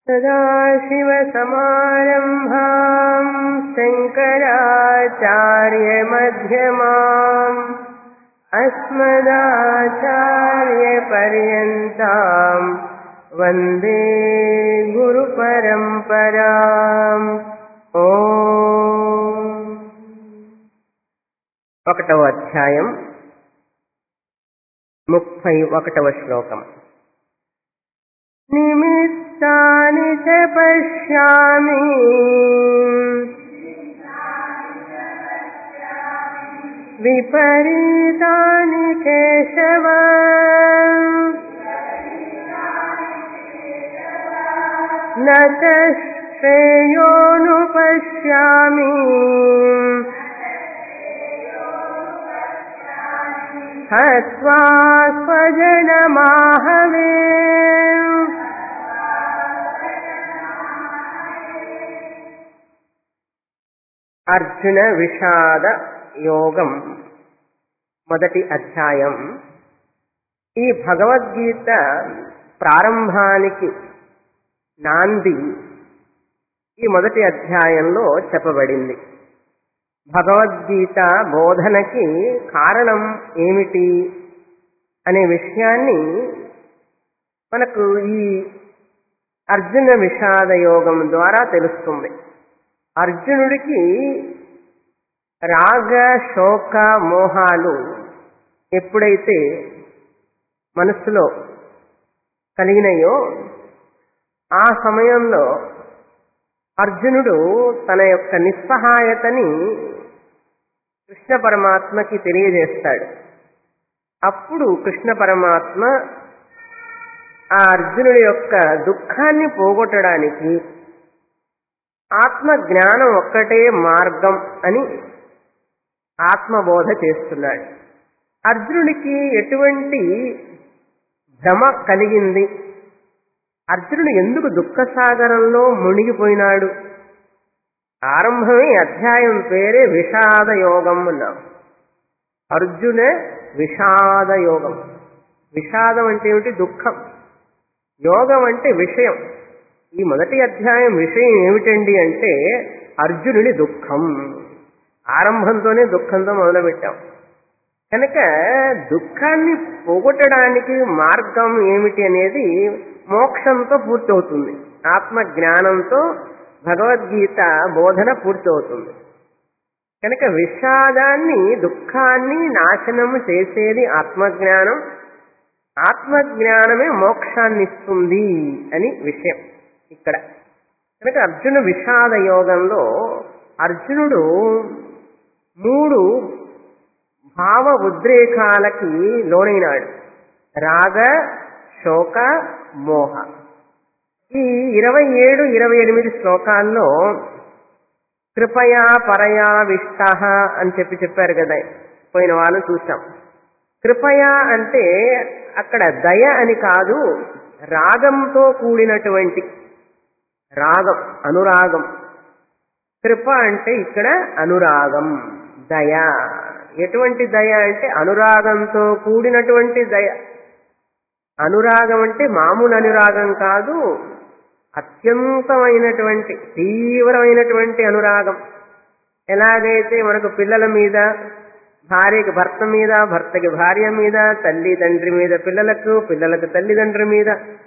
सदाशिवसमारम्भाम् शङ्कराचार्यमध्यमाम् अस्मदाचार्यपर्यन्ताम् वन्दे गुरुपरम्पराम्। ఓం. 1వ అధ్యాయం 31వ శ్లోకం. నిమిత్తాని చ పశ్యామి విపరీతాని కేశవ న చ శ్రేయోనుపశ్యామి హత్వా స్వజనమాహవే. అర్జున విషాద యోగం మొదటి అధ్యాయం. ఈ భగవద్గీత ప్రారంభానికి నాంది ఈ మొదటి అధ్యాయంలో చెప్పబడింది. భగవద్గీత బోధనకి కారణం ఏమిటి అనే విషయాన్ని మనకు ఈ అర్జున విషాద యోగం ద్వారా తెలుస్తుంది. అర్జునుడికి రాగ శోక మోహాలు ఎప్పుడైతే మనస్సులో కలిగినాయో ఆ సమయంలో అర్జునుడు తన యొక్క నిస్సహాయతని కృష్ణ పరమాత్మకి తెలియజేస్తాడు. అప్పుడు కృష్ణ పరమాత్మ ఆ అర్జునుడి యొక్క దుఃఖాన్ని పోగొట్టడానికి ఆత్మ జ్ఞానం ఒక్కటే మార్గం అని ఆత్మబోధ చేస్తున్నాడు. అర్జునుడికి ఎటువంటి భ్రమ కలిగింది, అర్జునుడు ఎందుకు దుఃఖసాగరంలో మునిగిపోయినాడు? ఆరంభమే అధ్యాయం పేరే విషాద యోగం అన్నాం. అర్జున విషాద యోగం. విషాదం అంటే ఏమిటి? దుఃఖం. యోగం అంటే విషయం. ఈ మొదటి అధ్యాయం విషయం ఏమిటండి అంటే అర్జునుడి దుఃఖం. ఆరంభంతోనే దుఃఖంతో మొదలుపెట్టాం కనుక దుఃఖాన్ని పోగొట్టడానికి మార్గం ఏమిటి అనేది మోక్షంతో పూర్తవుతుంది. ఆత్మ జ్ఞానంతో భగవద్గీత బోధన పూర్తవుతుంది. కనుక విషాదాన్ని, దుఃఖాన్ని నాశనము చేసేది ఆత్మజ్ఞానం. ఆత్మజ్ఞానమే మోక్షాన్ని ఇస్తుంది అని విషయం ఇక్కడ. కనుక అర్జున విషాద యోగంలో అర్జునుడు 3 భావ ఉద్రేకాలకి లోనైనాడు. రాగ శోక మోహ. ఈ 27, 28 శ్లోకాల్లో కృపయా పరయావిష్ట అని చెప్పారు కదా, పోయిన వాళ్ళు చూసాం. కృపయా అంటే అక్కడ దయ అని కాదు, రాగంతో కూడినటువంటి రాగం, అనురాగం. కృప అంటే ఇక్కడ అనురాగం, దయ. ఎటువంటి దయ అంటే అనురాగంతో కూడినటువంటి దయ. అనురాగం అంటే మామూలు అనురాగం కాదు, అత్యంతమైనటువంటి తీవ్రమైనటువంటి అనురాగం. ఎలాగైతే మనకు పిల్లల మీద, భార్యకి భర్త మీద, భర్తకి భార్య మీద, తల్లి తండ్రి మీద పిల్లలకు, పిల్లలకు తల్లిదండ్రుల మీద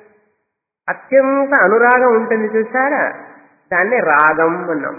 అత్యంత అనురాగం ఉంటుంది చూసారా, దాన్నే రాగం అన్నాం.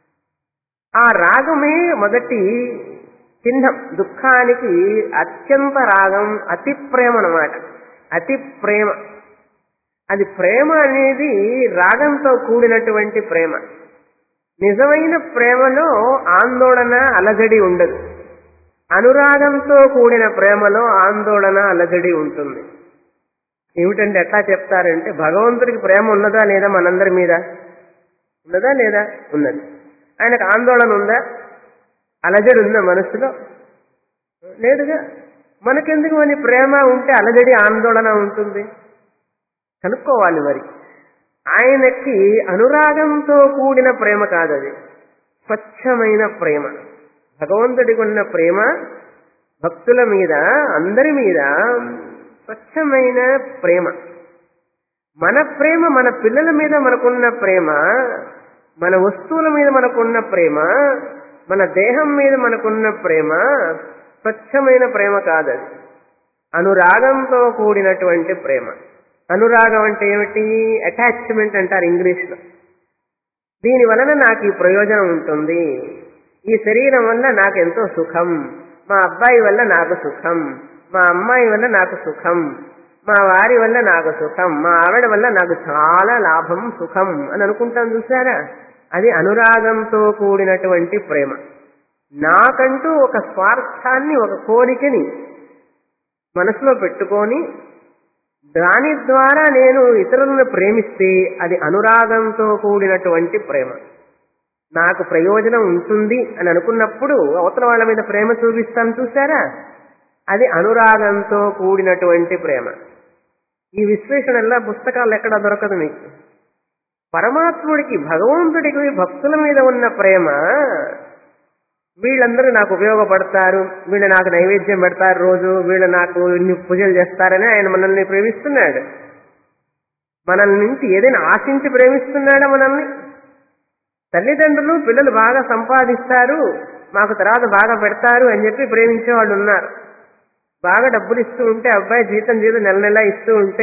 ఆ రాగమే మొదటి చిహ్నం. దుఃఖానికి అత్యంత రాగం, అతి ప్రేమ అన్నమాట. అతి ప్రేమ. అది ప్రేమ అనేది రాగంతో కూడినటువంటి ప్రేమ. నిజమైన ప్రేమలో ఆందోళన, అలజడి ఉండదు. అనురాగంతో కూడిన ప్రేమలో ఆందోళన, అలజడి ఉంటుంది. ఏమిటంటే ఎట్లా చెప్తారంటే, భగవంతుడికి ప్రేమ ఉన్నదా లేదా మనందరి మీద? ఉన్నదా లేదా? ఉన్నది. ఆయనకు ఆందోళన ఉందా? అలజడి ఉందా మనస్సులో? లేదుగా. మనకెందుకు అని ప్రేమ ఉంటే అలజడి, ఆందోళన ఉంటుంది? కనుక్కోవాలి మరి. ఆయనకి అనురాగంతో కూడిన ప్రేమ కాదు, అది స్వచ్ఛమైన ప్రేమ. భగవంతుడికి ఉన్న ప్రేమ భక్తుల మీద, అందరి మీద స్వచ్ఛమైన ప్రేమ. మన ప్రేమ మన పిల్లల మీద మనకున్న ప్రేమ, మన వస్తువుల మీద మనకున్న ప్రేమ, మన దేహం మీద మనకున్న ప్రేమ స్వచ్ఛమైన ప్రేమ కాదది. అనురాగంతో కూడినటువంటి ప్రేమ. అనురాగం అంటే ఏమిటి? అటాచ్మెంట్ అంటారు ఇంగ్లీష్లో. దీని వలన నాకు ఈ ప్రయోజనం ఉంటుంది, ఈ శరీరం వల్ల నాకు ఎంతో సుఖం, మా అబ్బాయి వల్ల నాకు సుఖం, మా అమ్మాయి వల్ల నాకు సుఖం, మా వారి వల్ల నాకు సుఖం, మా ఆవిడ వల్ల నాకు చాలా లాభం సుఖం అని అనుకుంటాం చూసారా? అది అనురాగంతో కూడినటువంటి ప్రేమ. నాకంటూ ఒక స్వార్థాన్ని, ఒక కోరికని మనసులో పెట్టుకొని దాని ద్వారా నేను ఇతరులను ప్రేమిస్తే అది అనురాగంతో కూడినటువంటి ప్రేమ. నాకు ప్రయోజనం ఉంటుంది అని అనుకున్నప్పుడు అవతల వాళ్ళ మీద ప్రేమ చూపిస్తాను చూసారా? అది అనురాగంతో కూడినటువంటి ప్రేమ. ఈ విశ్లేషణలా పుస్తకాలు ఎక్కడ దొరకదు మీకు. పరమాత్ముడికి, భగవంతుడికి భక్తుల మీద ఉన్న ప్రేమ, వీళ్ళందరూ నాకు ఉపయోగపడతారు, వీళ్ళు నాకు నైవేద్యం పెడతారు రోజు, వీళ్ళు నాకు ఇన్ని పూజలు చేస్తారని ఆయన మనల్ని ప్రేమిస్తున్నాడు. మనల్ని నుంచి ఏదైనా ఆశించి ప్రేమిస్తున్నాడా మనల్ని? తల్లిదండ్రులు పిల్లలు బాగా సంపాదిస్తారు, మాకు తర్వాత బాగా పెడతారు అని చెప్పి ప్రేమించే వాళ్ళు ఉన్నారు. బాగా డబ్బులు ఇస్తూ ఉంటే, అబ్బాయి జీతం నెల నెలా ఇస్తూ ఉంటే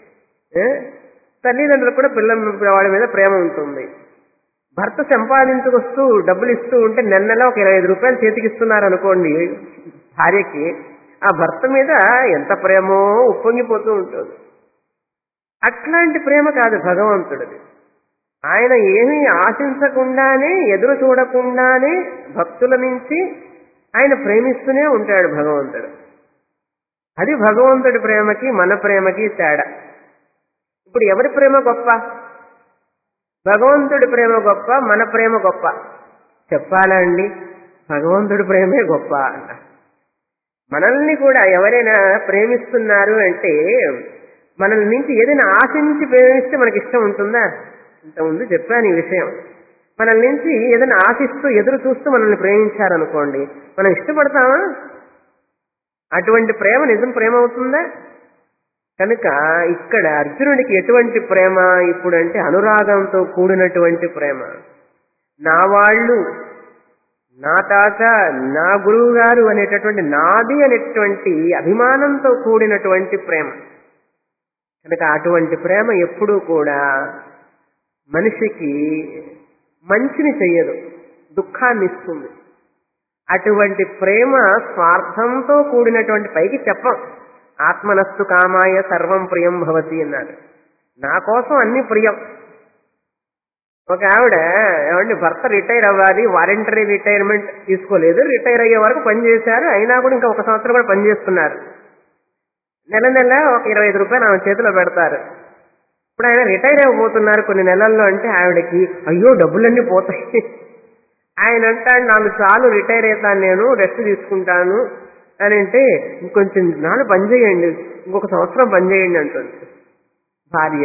తల్లిదండ్రులు కూడా పిల్లల వాళ్ళ మీద ప్రేమ ఉంటుంది. భర్త సంపాదించుకొస్తూ డబ్బులు ఇస్తూ ఉంటే నెల నెల ఒక 25 రూపాయలు చేతికి ఇస్తున్నారు అనుకోండి భార్యకి, ఆ భర్త మీద ఎంత ప్రేమో ఉప్పొంగిపోతూ ఉంటుంది. అట్లాంటి ప్రేమ కాదు భగవంతుడిది. ఆయన ఏమీ ఆశించకుండానే, ఎదురు చూడకుండానే భక్తుల నుంచి ఆయన ప్రేమిస్తూనే ఉంటాడు భగవంతుడు. అది భగవంతుడి ప్రేమకి మన ప్రేమకి తేడా. ఇప్పుడు ఎవరి ప్రేమ గొప్ప? భగవంతుడి ప్రేమ గొప్ప, మన ప్రేమ గొప్ప? చెప్పాలా అండి? భగవంతుడి ప్రేమే గొప్ప అంట. మనల్ని కూడా ఎవరైనా ప్రేమిస్తున్నారు అంటే మనల్ని నుంచి ఏదైనా ఆశించి ప్రేమిస్తే మనకి ఇష్టం ఉంటుందా? ఇంతకుముందు చెప్పాను ఈ విషయం. మనల్ని నుంచి ఏదైనా ఆశిస్తూ ఎదురు చూస్తూ మనల్ని ప్రేమించారనుకోండి, మనం ఇష్టపడతామా? అటువంటి ప్రేమ నిజం ప్రేమ అవుతుందా? కనుక ఇక్కడ అర్జునుడికి ఎటువంటి ప్రేమ ఇప్పుడు అంటే అనురాగంతో కూడినటువంటి ప్రేమ. నా వాళ్ళు, నా తాత, నా గురువు గారు అనేటటువంటి నాది అనేటువంటి అభిమానంతో కూడినటువంటి ప్రేమ. కనుక అటువంటి ప్రేమ ఎప్పుడూ కూడా మనిషికి మంచిని చెయ్యదు, దుఃఖాన్ని ఇస్తుంది. అటువంటి ప్రేమ స్వార్థంతో కూడినటువంటి, పైకి చెప్పం ఆత్మనస్తు కామాయ సర్వం ప్రియం భవతి అన్నాడు. నా కోసం అన్ని ప్రియం. ఒక ఆవిడ ఏమంటే భర్త రిటైర్ అవ్వాలి, వాలంటరీ రిటైర్మెంట్ తీసుకోలేదు, రిటైర్ అయ్యే వరకు పనిచేశారు, అయినా కూడా ఇంకా 1 సంవత్సరం కూడా పనిచేస్తున్నారు. నెల నెల ఒక 25 రూపాయలు ఆమె చేతిలో పెడతారు. ఇప్పుడు ఆయన రిటైర్ అయిపోతున్నారు కొన్ని నెలల్లో అంటే ఆవిడకి అయ్యో డబ్బులన్నీ పోతాయి. ఆయన అంటాడు, నాకు చాలు, రిటైర్ అవుతాను, నేను రెస్ట్ తీసుకుంటాను అని అంటే, ఇంకొంచెం నాడు పనిచేయండి, ఇంకొక సంవత్సరం పనిచేయండి అంటుంది భార్య.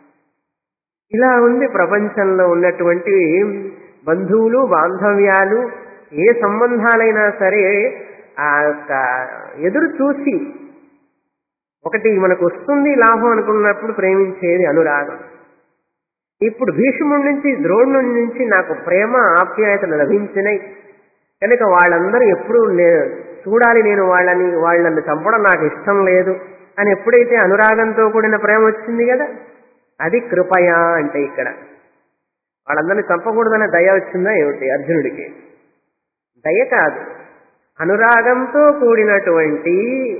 ఇలా ఉంది ప్రపంచంలో ఉన్నటువంటి బంధువులు, బాంధవ్యాలు, ఏ సంబంధాలైనా సరే ఆ ఎదురు చూసి ఒకటి మనకు వస్తుంది లాభం అనుకున్నప్పుడు ప్రేమించేది అనురాగం. ఇప్పుడు భీష్ముడి నుంచి, ద్రోణుడి నుంచి నాకు ప్రేమ ఆప్యాయతలు లభించినాయి కనుక వాళ్ళందరూ ఎప్పుడు చూడాలి, నేను వాళ్ళని చంపడం నాకు ఇష్టం లేదు అని ఎప్పుడైతే అనురాగంతో కూడిన ప్రేమ వచ్చింది కదా, అది కృపయా అంటే. ఇక్కడ వాళ్ళందరినీ చంపకూడదనే దయ వచ్చిందా ఏమిటి అర్జునుడికి? దయ కాదు, అనురాగంతో కూడినటువంటి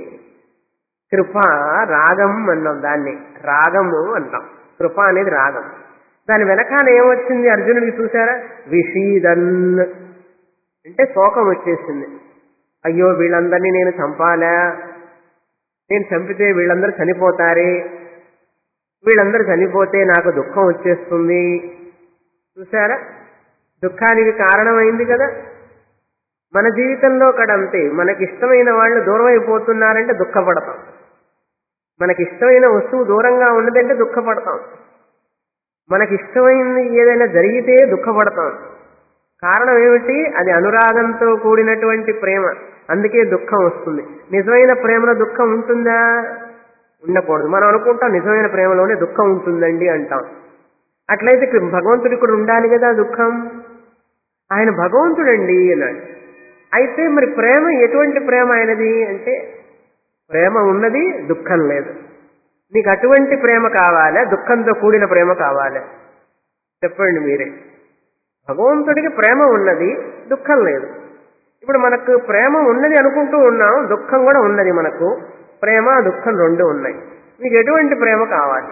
కృప. రాగం అన్నాం దాన్ని, రాగము అంటాం. కృప అనేది రాగం. దాని వెనకాల ఏమొచ్చింది అర్జునుడికి చూసారా? విషీదన్ అంటే శోకం వచ్చేసింది. అయ్యో వీళ్ళందరినీ నేను చంపాలా, నేను చంపితే వీళ్ళందరూ చనిపోతారే, వీళ్ళందరూ చనిపోతే నాకు దుఃఖం వచ్చేస్తుంది. చూసారా, దుఃఖానికి కారణమైంది కదా. మన జీవితంలో కడంతే, మనకిష్టమైన వాళ్ళు దూరం అయిపోతున్నారంటే దుఃఖపడతాం, మనకిష్టమైన వస్తువు దూరంగా ఉన్నదంటే దుఃఖపడతాం, మనకిష్టమైంది ఏదైనా జరిగితే దుఃఖపడతాం. కారణం ఏమిటి? అది అనురాగంతో కూడినటువంటి ప్రేమ, అందుకే దుఃఖం వస్తుంది. నిజమైన ప్రేమలో దుఃఖం ఉంటుందా? ఉండకూడదు. మనం అనుకుంటాం నిజమైన ప్రేమలోనే దుఃఖం ఉంటుందండి అంటాం. అట్లయితే భగవంతుడికి కూడా ఉండాలి కదా దుఃఖం. ఆయన భగవంతుడండి అన్నాడు. అయితే మరి ప్రేమ ఎటువంటి ప్రేమ ఆయనది అంటే ప్రేమ ఉన్నది, దుఃఖం లేదు. నీకు అటువంటి ప్రేమ కావాలా, దుఃఖంతో కూడిన ప్రేమ కావాలా? చెప్పండి మీరే. భగవంతుడికి ప్రేమ ఉన్నది, దుఃఖం లేదు. ఇప్పుడు మనకు ప్రేమ ఉన్నది అనుకుంటూ ఉన్నాం, దుఃఖం కూడా ఉన్నది. మనకు ప్రేమ దుఃఖం రెండు ఉన్నాయి. మీకు ఎటువంటి ప్రేమ కావాలి?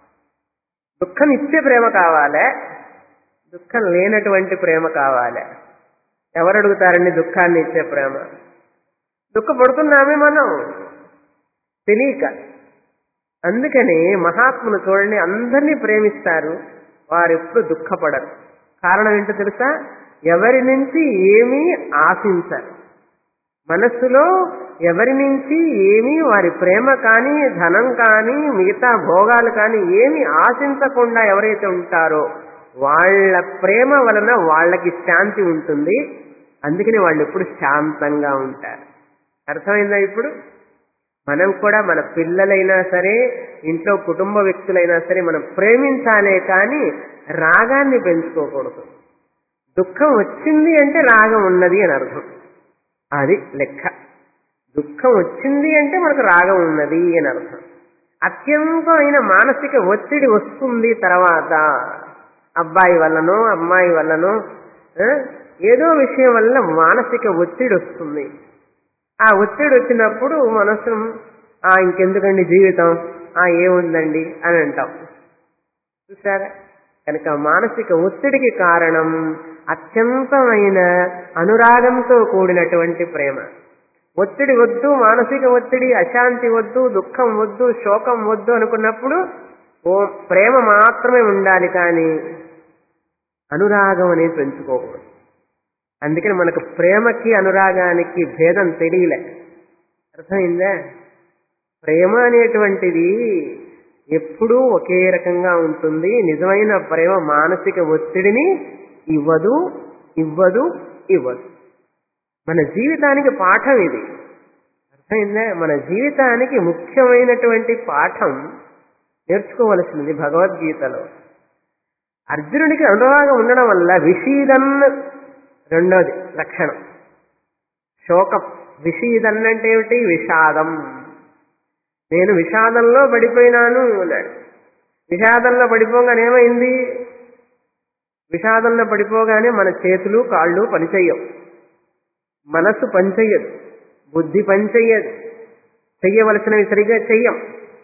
దుఃఖం ఇచ్చే ప్రేమ కావాలా, దుఃఖం లేనటువంటి ప్రేమ కావాలా? ఎవరు అడుగుతారండి దుఃఖాన్ని ఇచ్చే ప్రేమ? దుఃఖపడుతున్నామే మనం తెలియక. అందుకని మహాత్ములు చూడండి, అందరినీ ప్రేమిస్తారు, వారు ఎప్పుడు దుఃఖపడరు. కారణం ఏంటో తెలుసా? ఎవరి నుంచి ఏమీ ఆశించరు. మనస్సులో ఎవరి నుంచి ఏమీ వారి ప్రేమ కానీ, ధనం కానీ, మిగతా భోగాలు కానీ ఏమీ ఆశించకుండా ఎవరైతే ఉంటారో వాళ్ళ ప్రేమ వలన వాళ్ళకి శాంతి ఉంటుంది. అందుకని వాళ్ళు ఎప్పుడు శాంతంగా ఉంటారు. అర్థమైందా? ఇప్పుడు మనం కూడా మన పిల్లలైనా సరే, ఇంట్లో కుటుంబ వ్యక్తులైనా సరే మనం ప్రేమించాలే కానీ రాగాన్ని పెంచుకోకూడదు. దుఃఖం వచ్చింది అంటే రాగం ఉన్నది అని అర్థం. అది లెక్క. దుఃఖం వచ్చింది అంటే మనకు రాగం ఉన్నది అని అర్థం. అత్యంతమైన మానసిక ఒత్తిడి వస్తుంది తర్వాత, అబ్బాయి వల్లనో అమ్మాయి వల్లనో ఏదో విషయం వల్ల మానసిక ఒత్తిడి వస్తుంది. ఆ ఒత్తిడి వచ్చినప్పుడు మనసు ఇంకెందుకండి జీవితం, ఏముందండి అని అంటాం. చూసారా? కనుక మానసిక ఒత్తిడికి కారణం అత్యంతమైన అనురాగంతో కూడినటువంటి ప్రేమ. ఒత్తిడి వద్దు, మానసిక ఒత్తిడి, అశాంతి వద్దు, దుఃఖం వద్దు, శోకం వద్దు అనుకున్నప్పుడు ప్రేమ మాత్రమే ఉండాలి, కానీ అనురాగం అనేది పెంచుకోకూడదు. అందుకని మనకు ప్రేమకి అనురాగానికి భేదం తెలియలే. అర్థమైందా? ప్రేమ అనేటువంటిది ఎప్పుడూ ఒకే రకంగా ఉంటుంది. నిజమైన ప్రేమ మానసిక ఒత్తిడిని ఇవ్వదు. మన జీవితానికి పాఠం ఇది. అర్థమైందా? మన జీవితానికి ముఖ్యమైనటువంటి పాఠం నేర్చుకోవలసింది భగవద్గీతలో. అర్జునుడికి అనురాగం ఉండడం వల్ల విషీదన్ రెండోది లక్షణం, శోకం. విషీదన్ అంటే ఏమిటి? విషాదం. నేను విషాదంలో పడిపోయినాను అన్నాడు. విషాదంలో పడిపోగానే ఏమైంది? విషాదంలో పడిపోగానే మన చేతులు కాళ్ళు పనిచెయ్యవు, మనస్సు పనిచెయ్యదు, బుద్ధి పనిచెయ్యదు, చెయ్యవలసినవి సరిగా చెయ్యం,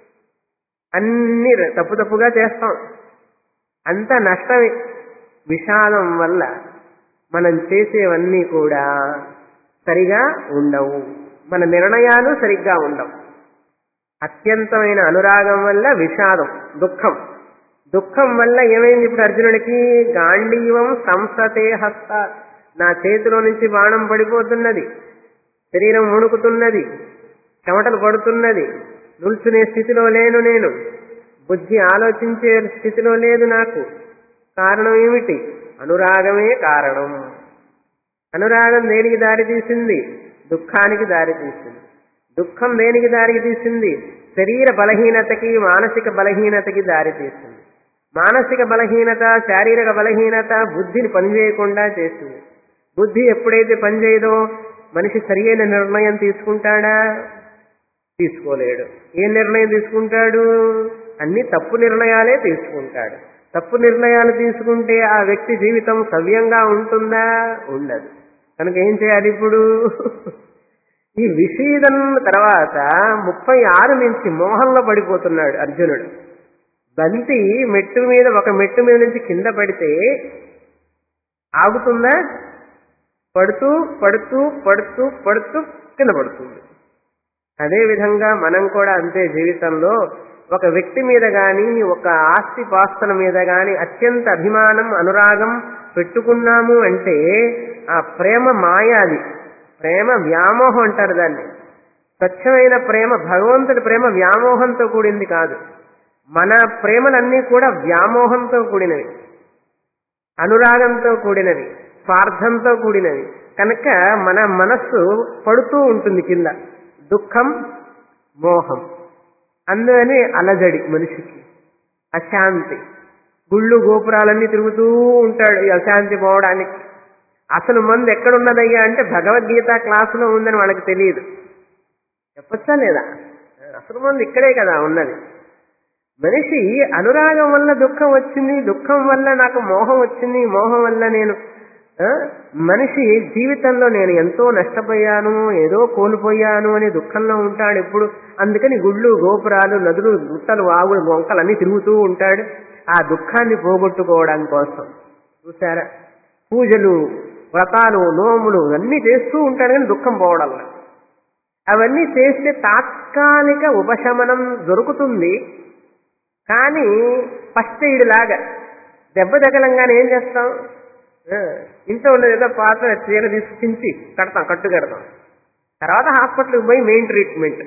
అన్ని తప్పుగా చేస్తాం. అంత నష్టమే. విషాదం వల్ల మనం చేసేవన్నీ కూడా సరిగా ఉండవు, మన నిర్ణయాలు సరిగ్గా ఉండవు. అత్యంతమైన అనురాగం వల్ల విషాదం, దుఃఖం. దుఃఖం వల్ల ఏమైంది? ఇప్పుడు అర్జునుడికి గాంధీవం సంసతే హస్త, నా చేతిలో నుంచి బాణం పడిపోతున్నది, శరీరం వణుకుతున్నది, చెమటలు పడుతున్నది, నిల్చునే స్థితిలో లేను నేను, బుద్ధి ఆలోచించే స్థితిలో లేదు నాకు. కారణం ఏమిటి? అనురాగమే కారణం. అనురాగం దేనికి దారి తీసింది? దుఃఖానికి దారి తీసింది. దుఃఖం దేనికి దారి తీసింది? శరీర బలహీనతకి, మానసిక బలహీనతకి దారి తీసింది. మానసిక బలహీనత, శారీరక బలహీనత బుద్ధిని పనిచేయకుండా చేసింది. బుద్ధి ఎప్పుడైతే పనిచేయదో మనిషి సరియైన నిర్ణయం తీసుకుంటాడా? తీసుకోలేడు. ఏ నిర్ణయం తీసుకుంటాడు? అన్ని తప్పు నిర్ణయాలే తీసుకుంటాడు. తప్పు నిర్ణయాలు తీసుకుంటే ఆ వ్యక్తి జీవితం సవ్యంగా ఉంటుందా? ఉండదు. కనుక ఏం చేయాలి ఇప్పుడు? ఈ విషీదం తర్వాత 36 నుంచి మోహంలో పడిపోతున్నాడు అర్జునుడు. బంతి మెట్టు మీద, ఒక మెట్టు మీద నుంచి కింద పడితే ఆగుతుందా? పడుతూ పడుతూ పడుతూ పడుతూ కింద పడుతుంది. అదేవిధంగా మనం కూడా అంతే. జీవితంలో ఒక వ్యక్తి మీద గాని, ఒక ఆస్తి పాస్తుల మీద గాని అత్యంత అభిమానం, అనురాగం పెట్టుకున్నాము అంటే ఆ ప్రేమ మాయాది, ప్రేమ వ్యామోహం అంటారు దాన్ని. స్వచ్ఛమైన ప్రేమ, భగవంతుడి ప్రేమ వ్యామోహంతో కూడింది కాదు. మన ప్రేమలన్నీ కూడా వ్యామోహంతో కూడినవి, అనురాగంతో కూడినవి, స్వార్థంతో కూడినవి. కనుక మన మనస్సు పడుతూ ఉంటుంది కింద. దుఃఖం, మోహం. అందుకని అలజడి మనిషికి, అశాంతి. గుళ్ళు గోపురాలన్నీ తిరుగుతూ ఉంటాడు ఈ అశాంతి పోవడానికి. అసలు మందు ఎక్కడున్నదయ్యా అంటే భగవద్గీత క్లాసులో ఉందని వాళ్ళకి తెలియదు. చెప్పచ్చా లేదా? అసలు మందు ఇక్కడే కదా ఉన్నది. మనిషి అనురాగం వల్ల దుఃఖం వచ్చింది, దుఃఖం వల్ల నాకు మోహం వచ్చింది, మోహం వల్ల నేను మనిషి జీవితంలో నేను ఎంతో నష్టపోయాను, ఏదో కోల్పోయాను అనే దుఃఖంలో ఉంటాడు ఎప్పుడు. అందుకని గుళ్ళు గోపురాలు నదులు గుట్టలు వాగులు మొంకలు అన్నీ తిరుగుతూ ఉంటాడు ఆ దుఃఖాన్ని పోగొట్టుకోవడం కోసం. చూసారా, పూజలు వ్రతాలు నోములు అన్నీ చేస్తూ ఉంటాడు కానీ దుఃఖం పోవడం. అవన్నీ చేస్తే తాత్కాలిక ఉపశమనం దొరుకుతుంది. కానీ ఫస్ట్ ఎయిడ్ లాగా దెబ్బ తగలంగానే ఏం చేస్తాం, ఇంట్లో ఉన్నది ఏదో పాత చీర తీసుకుంచి కట్టు కడతాం. తర్వాత హాస్పిటల్కి పోయి మెయిన్ ట్రీట్మెంట్.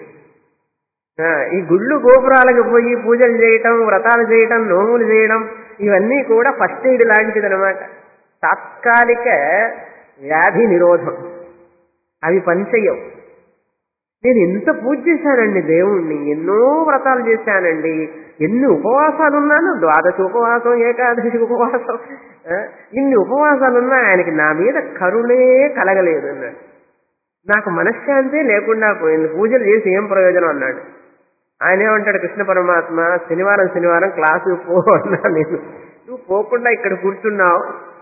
ఈ గుళ్ళు గోపురాలకు పోయి పూజలు చేయటం, వ్రతాలు చేయటం, నోములు చేయడం ఇవన్నీ కూడా ఫస్ట్ ఎయిడ్ లాంటిది అనమాట. తాత్కాలిక వ్యాధి నిరోధం. అవి పనిచేయవు. నేను ఎంత పూజ చేశానండి దేవుణ్ణి, ఎన్నో వ్రతాలు చేశానండి, ఎన్ని ఉపవాసాలు ఉన్నాను, ద్వాదశి ఉపవాసం, ఏకాదశి ఉపవాసం, ఇన్ని ఉపవాసాలున్నా ఆయనకి నా మీద కరుణే కలగలేదు అన్నాడు. నాకు మనశ్శాంతి లేకుండా పోయింది, పూజలు చేసి ఏం ప్రయోజనం అన్నాడు. ఆయన ఏమంటాడు కృష్ణ పరమాత్మ, శనివారం క్లాసుకు పో అన్నా నేను, నువ్వు పోకుండా ఇక్కడ కూర్చున్నావు,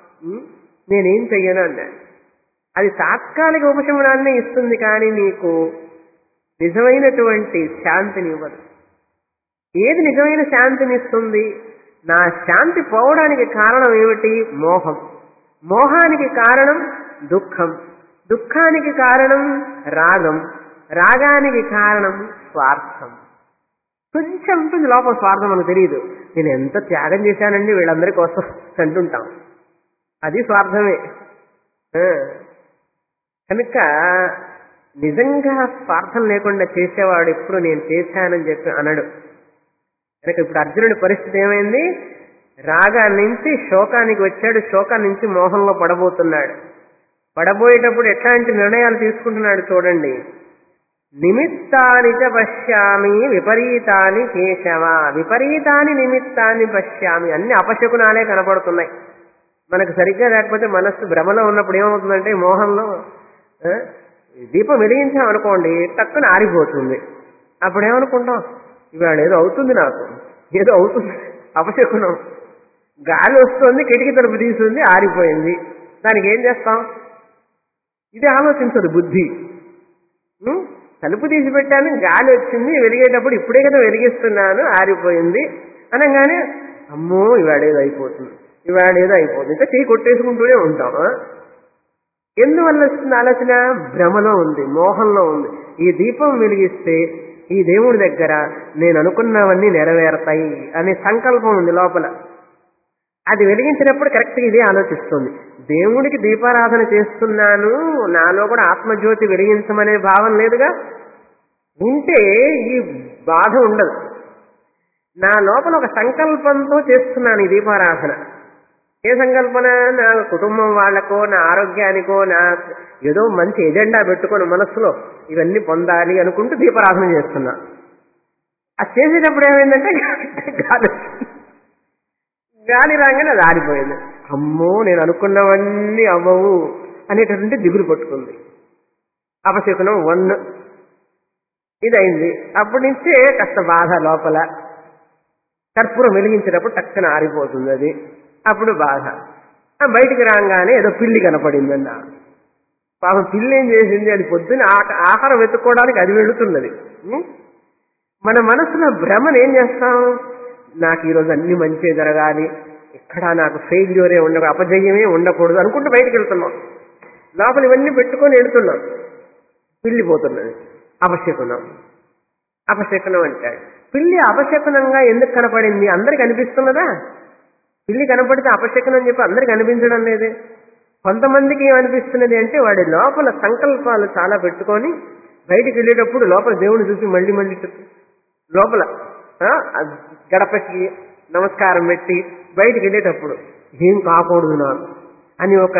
నేనేం చెయ్యను అన్నాడు. అది తాత్కాలిక ఉపశమనాన్ని ఇస్తుంది కానీ నీకు నిజమైనటువంటి శాంతిని ఇవ్వదు. ఏది నిజమైన శాంతిని ఇస్తుంది? నా శాంతి పోవడానికి కారణం ఏమిటి? మోహం. మోహానికి కారణం దుఃఖం. దుఃఖానికి కారణం రాగం. రాగానికి కారణం స్వార్థం. కొంచెం ఉంటుంది లోపల స్వార్థం, మనకు తెలియదు. నేను ఎంత త్యాగం చేశానండి వీళ్ళందరి కోసం అంటుంటాం, అది స్వార్థమే. కనుక నిజంగా స్వార్థం లేకుండా చేసేవాడు ఎప్పుడు నేను చేశానని చెప్పి అనడు. కనుక ఇప్పుడు అర్జునుడి పరిస్థితి ఏమైంది? రాగాన్ని నుంచి శోకానికి వచ్చాడు, శోకాన్ని నుంచి మోహంలో పడబోతున్నాడు. పడబోయేటప్పుడు ఎట్లాంటి నిర్ణయాలు తీసుకుంటున్నాడు చూడండి. నిమిత్తాని చ పశ్యామి విపరీతాని కేశవ, విపరీతాని నిమిత్తాన్ని పశ్యామి. అన్ని అపశకునాలే కనపడుతున్నాయి మనకు. సరిగ్గా లేకపోతే మనస్సు భ్రమలో ఉన్నప్పుడు ఏమవుతుందంటే, మోహంలో దీపం వెలిగించాం అనుకోండి, టక్కున ఆరిపోతుంది. అప్పుడు ఏమనుకుంటాం, ఇవాళ ఏదో అవుతుంది, నాకు ఏదో అవుతుంది, అపశకునం. గాలి వస్తుంది, కిటికీ తలుపు తీసుంది, ఆరిపోయింది. దానికి ఏం చేస్తాం? ఇది ఆలోచించదు బుద్ధి. తలుపు తీసి పెట్టాను, గాలి వచ్చింది, వెలిగేటప్పుడు ఇప్పుడే కదా వెలిగిస్తున్నాను, ఆరిపోయింది అనగానే అమ్మో ఇవాళ ఏదో అయిపోతుంది, ఇవాళ ఏదో అయిపోతుంది, ఇంకా చేయి కొట్టేసుకుంటూనే ఉంటాం. ఎందువల్ల వస్తుంది ఆలోచన? భ్రమలో ఉంది, మోహంలో ఉంది. ఈ దీపం వెలిగిస్తే ఈ దేవుడి దగ్గర నేను అనుకున్నవన్నీ నెరవేరతాయి అనే సంకల్పం ఉంది లోపల. అది వెలిగించినప్పుడు కరెక్ట్గా ఇదే ఆలోచిస్తుంది, దేవుడికి దీపారాధన చేస్తున్నాను, నాలో కూడా ఆత్మజ్యోతి వెలిగించమనే భావం లేదుగా. ఉంటే ఈ బాధ ఉండదు. నా లోపల ఒక సంకల్పంతో చేస్తున్నాను ఈ దీపారాధన. ఏ సంకల్పన? నా కుటుంబం వాళ్లకో, నా ఆరోగ్యానికో, నా ఏదో మంచి ఎజెండా పెట్టుకొని మనస్సులో ఇవన్నీ పొందాలి అనుకుంటూ దీపారాధన చేస్తున్నా. అది చేసేటప్పుడు ఏమైందంటే గాలి రాగానే అది ఆరిపోయింది. అమ్మో నేను అనుకున్నవన్నీ అవ్వవు అనేటటువంటి దిగులు పట్టుకుంది. అపశకునం 1 ఇదైంది. అప్పటి నుంచే కాస్త బాధ లోపల. కర్పూరం వెలిగించేటప్పుడు టక్కన ఆరిపోతుంది అది, అప్పుడు బాధ. బయటికి రాగానే ఏదో పిల్లి కనపడిందన్న. పాపం పిల్లి ఏం చేసింది? అది పొద్దున్న ఆహారం వెతుక్కోవడానికి అది వెళుతున్నది. మన మనసులో భ్రమను ఏం చేస్తాం? నాకు ఈరోజు అన్ని మంచిగా జరగాలి, ఎక్కడా నాకు ఫెయిల్యూరే ఉండకూడదు, అపజయమే ఉండకూడదు అనుకుంటూ బయటకు వెళ్తున్నాం. లోపల ఇవన్నీ పెట్టుకొని వెళుతున్నాం. పిల్లిపోతున్నది. అపశకునం. అపశకునం అంటాడు. పిల్లి అపశకునంగా ఎందుకు కనపడింది? అందరికి అనిపిస్తున్నదా? పిల్లి కనపడితే అపశకునం చెప్పి అందరికి అనిపించడం లేదే. కొంతమందికి ఏమనిపిస్తున్నది అంటే, వాడి లోపల సంకల్పాలు చాలా పెట్టుకొని బయటికి వెళ్ళేటప్పుడు లోపల దేవుని చూసి మళ్ళీ లోపల గడపకి నమస్కారం పెట్టి బయటికి వెళ్ళేటప్పుడు ఏం కాకూడదు నాకు అని ఒక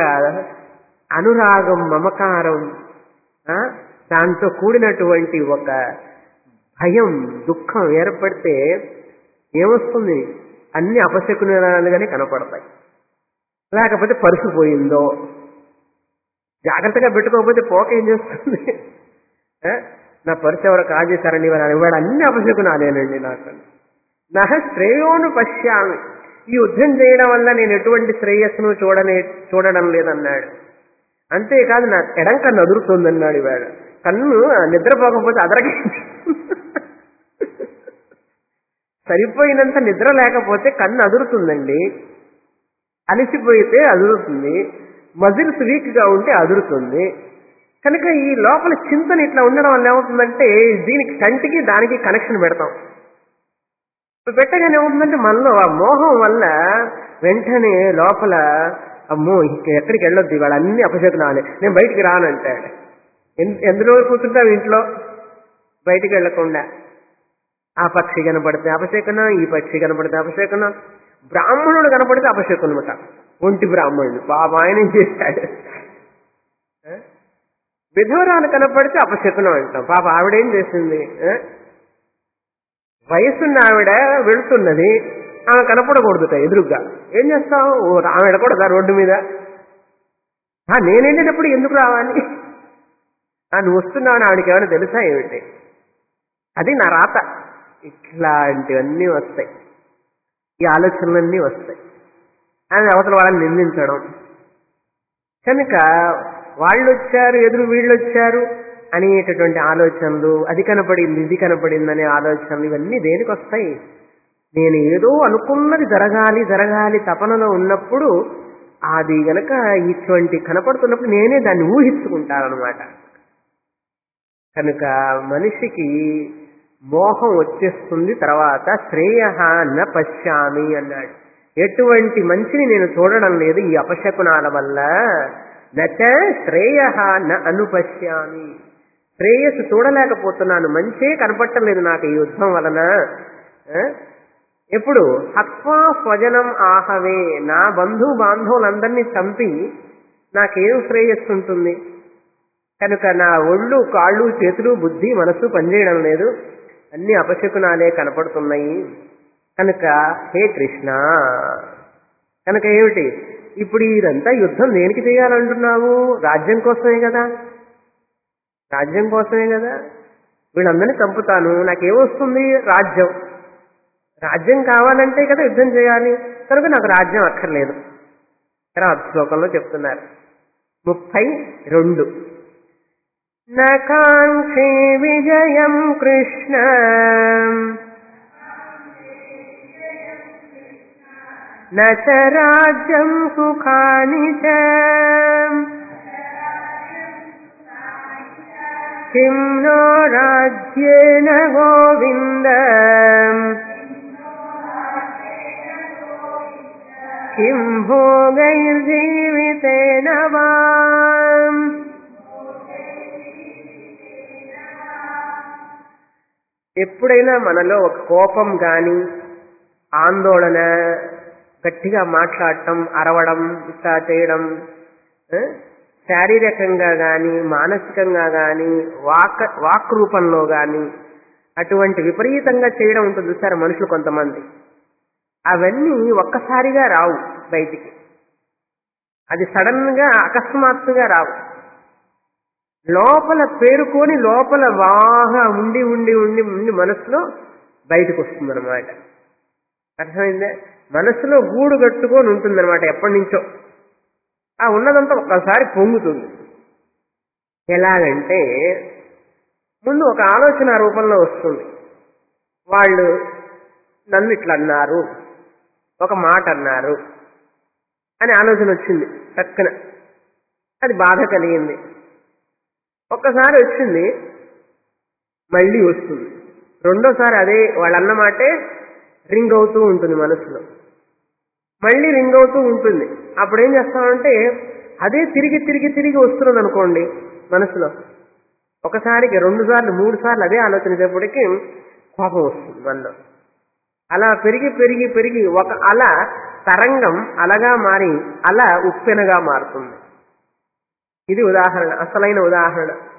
అనురాగం, మమకారం, దాంతో కూడినటువంటి ఒక భయం దుఃఖం ఏర్పడితే ఏమొస్తుంది? అన్ని అపశకునాలుగానే కనపడతాయి. లేకపోతే పరుసు పోయిందో, జాగ్రత్తగా పెట్టుకోకపోతే పోక ఏం చేస్తుంది? నా పరుసు ఎవరు కాజేశారండి వాడు అన్ని అపశకునాలేనండి నాకు. నా శ్రేయోను పశ్యామి, ఈ యుద్ధం చేయడం వల్ల నేను ఎటువంటి శ్రేయస్సును చూడడం లేదన్నాడు. అంతేకాదు నా ఎడం కన్ను అదురుతుందన్నాడు. ఇవాడు కన్ను నిద్రపోకపోతే అదరకి సరిపోయినంత నిద్ర లేకపోతే కన్ను అదురుతుందండి. అలిసిపోయితే అదురుతుంది, మజిల్స్ వీక్ గా ఉంటే అదురుతుంది. కనుక ఈ లోపల చింతన ఇట్లా ఉండడం వల్ల ఏమవుతుందంటే దీనికి కంటికి దానికి కనెక్షన్ పెడతాం. పెట్టగానే ఏమవుతుందంటే మనలో ఆ మోహం వల్ల వెంటనే లోపల అమ్మో ఎక్కడికి వెళ్ళొద్దు, ఇవాళ అన్ని అపశకునాలే, నేను బయటికి రానంటాడు. ఎందులో కూర్చుంటావు ఇంట్లో బయటికి వెళ్లకుండా? ఆ పక్షి కనపడితే అపశకునం, ఈ పక్షి కనపడితే అపశకునం, బ్రాహ్మణుడు కనపడితే అపశకునమాట. ఒంటి బ్రాహ్మణుడు బాబా ఆయన ఏం చేశాడు? విధవరాలు కనపడితే అపశకునం అంటాం. పాప ఆవిడేం చేసింది? వయసున్న ఆవిడ వెళుతున్నది, ఆమె కనపడకూడదుట ఎదురుగ్గా. ఏం చేస్తావు? ఆమె వెళ్ళకూడదా రోడ్డు మీద? నేను వెళ్ళినప్పుడు ఎందుకు రావాలి? నువ్వు వస్తున్నావు ఆవిడకి ఏమైనా తెలుసా ఏమిటి? అది నా రాత. ఇట్లాంటివన్నీ వస్తాయి, ఈ ఆలోచనలన్నీ వస్తాయి. అని అవతల వాళ్ళని నిందించడం. కనుక వాళ్ళు వచ్చారు, ఎదురు వీళ్ళు వచ్చారు అనేటటువంటి ఆలోచనలు, అది కనపడింది ఇది కనపడిందనే ఆలోచనలు, ఇవన్నీ దేనికి వస్తాయి? నేను ఏదో అనుకున్నది జరగాలి జరగాలి తపనలో ఉన్నప్పుడు అది గనక ఇటువంటి కనపడుతున్నప్పుడు నేనే దాన్ని ఊహించుకుంటానమాట. కనుక మనిషికి మోహం వచ్చేస్తుంది. తర్వాత శ్రేయ న పశ్యామి అన్నాడు. ఎటువంటి మంచిని నేను చూడడం లేదు ఈ అపశకునాల వల్ల. నచ శ్రేయ న అనుపశ్యామి, శ్రేయస్సు చూడలేకపోతున్నాను, మంచే కనపడటం లేదు నాకు ఈ యుద్ధం వలన. ఎప్పుడు హత్వా స్వజనం ఆహవే, నా బంధు బాంధవులందరినీ చంపి నాకేం శ్రేయస్సు ఉంటుంది? కనుక నా ఒళ్ళు కాళ్ళు చేతులు బుద్ధి మనస్సు పనిచేయడం లేదు, అన్ని అపశకునాలే కనపడుతున్నాయి. కనుక హే కృష్ణ, కనుక ఏమిటి ఇప్పుడు ఇదంతా యుద్ధం దేనికి చేయాలంటున్నావు? రాజ్యం కోసమే కదా, రాజ్యం కోసమే కదా. వీళ్ళందరినీ చంపుతాను, నాకేమొస్తుంది? రాజ్యం. రాజ్యం కావాలంటే కదా యుద్ధం చేయాలి, కనుక నాకు రాజ్యం అక్కర్లేదు. తర్వాత శ్లోకంలో చెప్తున్నారు 32. నకాంక్షే విజయం కృష్ణ నచ రాజ్యం సుఖాని చ కిం నో రాజ్యేన గోవింద కిం భోగైర్జీవితేన వాం. ఎప్పుడైనా మనలో ఒక కోపం గాని, ఆందోళన, గట్టిగా మాట్లాడటం, అరవడం, ఇట్లా చేయడం, శారీరకంగా గాని మానసికంగా గాని వాక్ రూపంలో గాని అటువంటి విపరీతంగా చేయడం ఉంటుంది సార్ మనుషులు కొంతమంది. అవన్నీ ఒక్కసారిగా రావు బయటికి, అది సడన్ గా అకస్మాత్తుగా రావు. లోపల పేరుకొని లోపల బాగా ఉండి ఉండి ఉండి ఉండి మనసులో బయటకు వస్తుందన్నమాట. అర్థమైందే? మనసులో గూడు కట్టుకొని ఉంటుందన్నమాట ఎప్పటి నుంచో. ఆ ఉన్నదంతా ఒక్కసారి పొంగుతుంది. ఎలాగంటే ముందు ఒక ఆలోచన రూపంలో వస్తుంది. వాళ్ళు నన్ను ఇట్లా అన్నారు, ఒక మాట అన్నారు అని ఆలోచన వచ్చింది చక్కన, అది బాధ కలిగింది. ఒక్కసారి వచ్చింది, మళ్ళీ వస్తుంది. రెండోసారి అదే వాళ్ళు అన్నమాటే రింగ్ అవుతూ ఉంటుంది మనసులో, మళ్ళీ రింగ్ అవుతూ ఉంటుంది. అప్పుడు ఏం చేస్తామంటే అదే తిరిగి తిరిగి తిరిగి వస్తున్నది అనుకోండి మనసులో. ఒకసారికి 2 సార్లు 3 సార్లు అదే ఆలోచించేప్పటికీ కోపం వస్తుంది మనలో. అలా పెరిగి పెరిగి పెరిగి ఒక అల తరంగం అలగా మారి అల ఉప్పెనగా మారుతుంది. ఇది ఉదాహరణ, అసలైన ఉదాహరణ.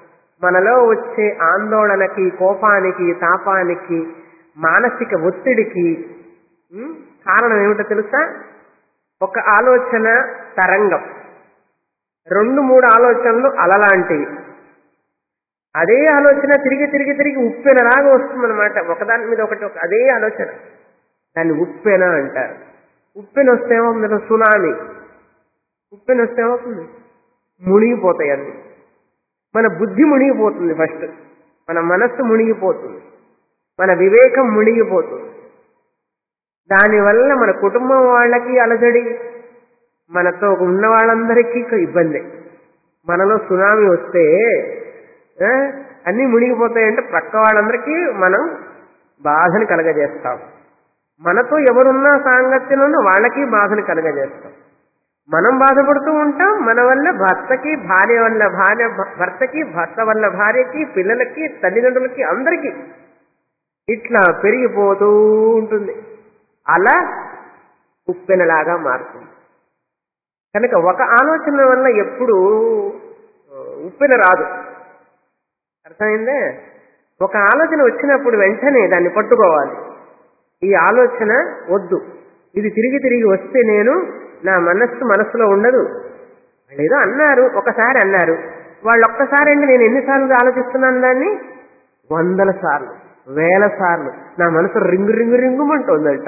మనలో వచ్చే ఆందోళనకి, కోపానికి, తాపానికి, మానసిక ఒత్తిడికి కారణం ఏమిటో తెలుసా? ఒక ఆలోచన తరంగం, 2-3 ఆలోచనలు అలలాంటివి. అదే ఆలోచన తిరిగి తిరిగి తిరిగి ఉప్పెనలాగా వస్తుందన్నమాట. ఒకదాని మీద ఒకటి అదే ఆలోచన, దాన్ని ఉప్పెన అంటారు. ఉప్పెన వస్తే ఏమవుతుంది? సునామీ. ఉప్పెన వస్తే ఏమవుతుంది? మునిగిపోతాయి అన్ని. మన బుద్ధి మునిగిపోతుంది, ఫస్ట్ మన మనస్సు మునిగిపోతుంది, మన వివేకం మునిగిపోతుంది. దానివల్ల మన కుటుంబం వాళ్ళకి అలజడి, మనతో ఉన్న వాళ్ళందరికీ ఇబ్బంది. మనలో సునామీ వస్తే అన్నీ మునిగిపోతాయంటే ప్రక్క వాళ్ళందరికీ మనం బాధని కలగజేస్తాం. మనతో ఎవరున్నా సాంగత్యంలో వాళ్ళకి బాధని కలగజేస్తాం. మనం బాధపడుతూ ఉంటాం, మన వల్ల భర్తకి, భార్య వల్ల భర్తకి, భర్త వల్ల భార్యకి, పిల్లలకి, తల్లిదండ్రులకి, అందరికీ ఇట్లా పెరిగిపోతూ ఉంటుంది. అలా ఉప్పెనలాగా మారుతుంది. కనుక ఒక ఆలోచన వల్ల ఎప్పుడు ఉప్పెన రాదు. అర్థమైందే? ఒక ఆలోచన వచ్చినప్పుడు వెంటనే దాన్ని పట్టుకోవాలి. ఈ ఆలోచన వద్దు, ఇది తిరిగి తిరిగి వస్తే నేను నా మనస్సులో ఉండదు. వాళ్ళు ఏదో అన్నారు, ఒకసారి అన్నారు, వాళ్ళు ఒక్కసారి అంటే నేను ఎన్నిసార్లు ఆలోచిస్తున్నాను దాన్ని? 100 సార్లు, 1000 సార్లు నా మనసు రింగుమంటోందంట.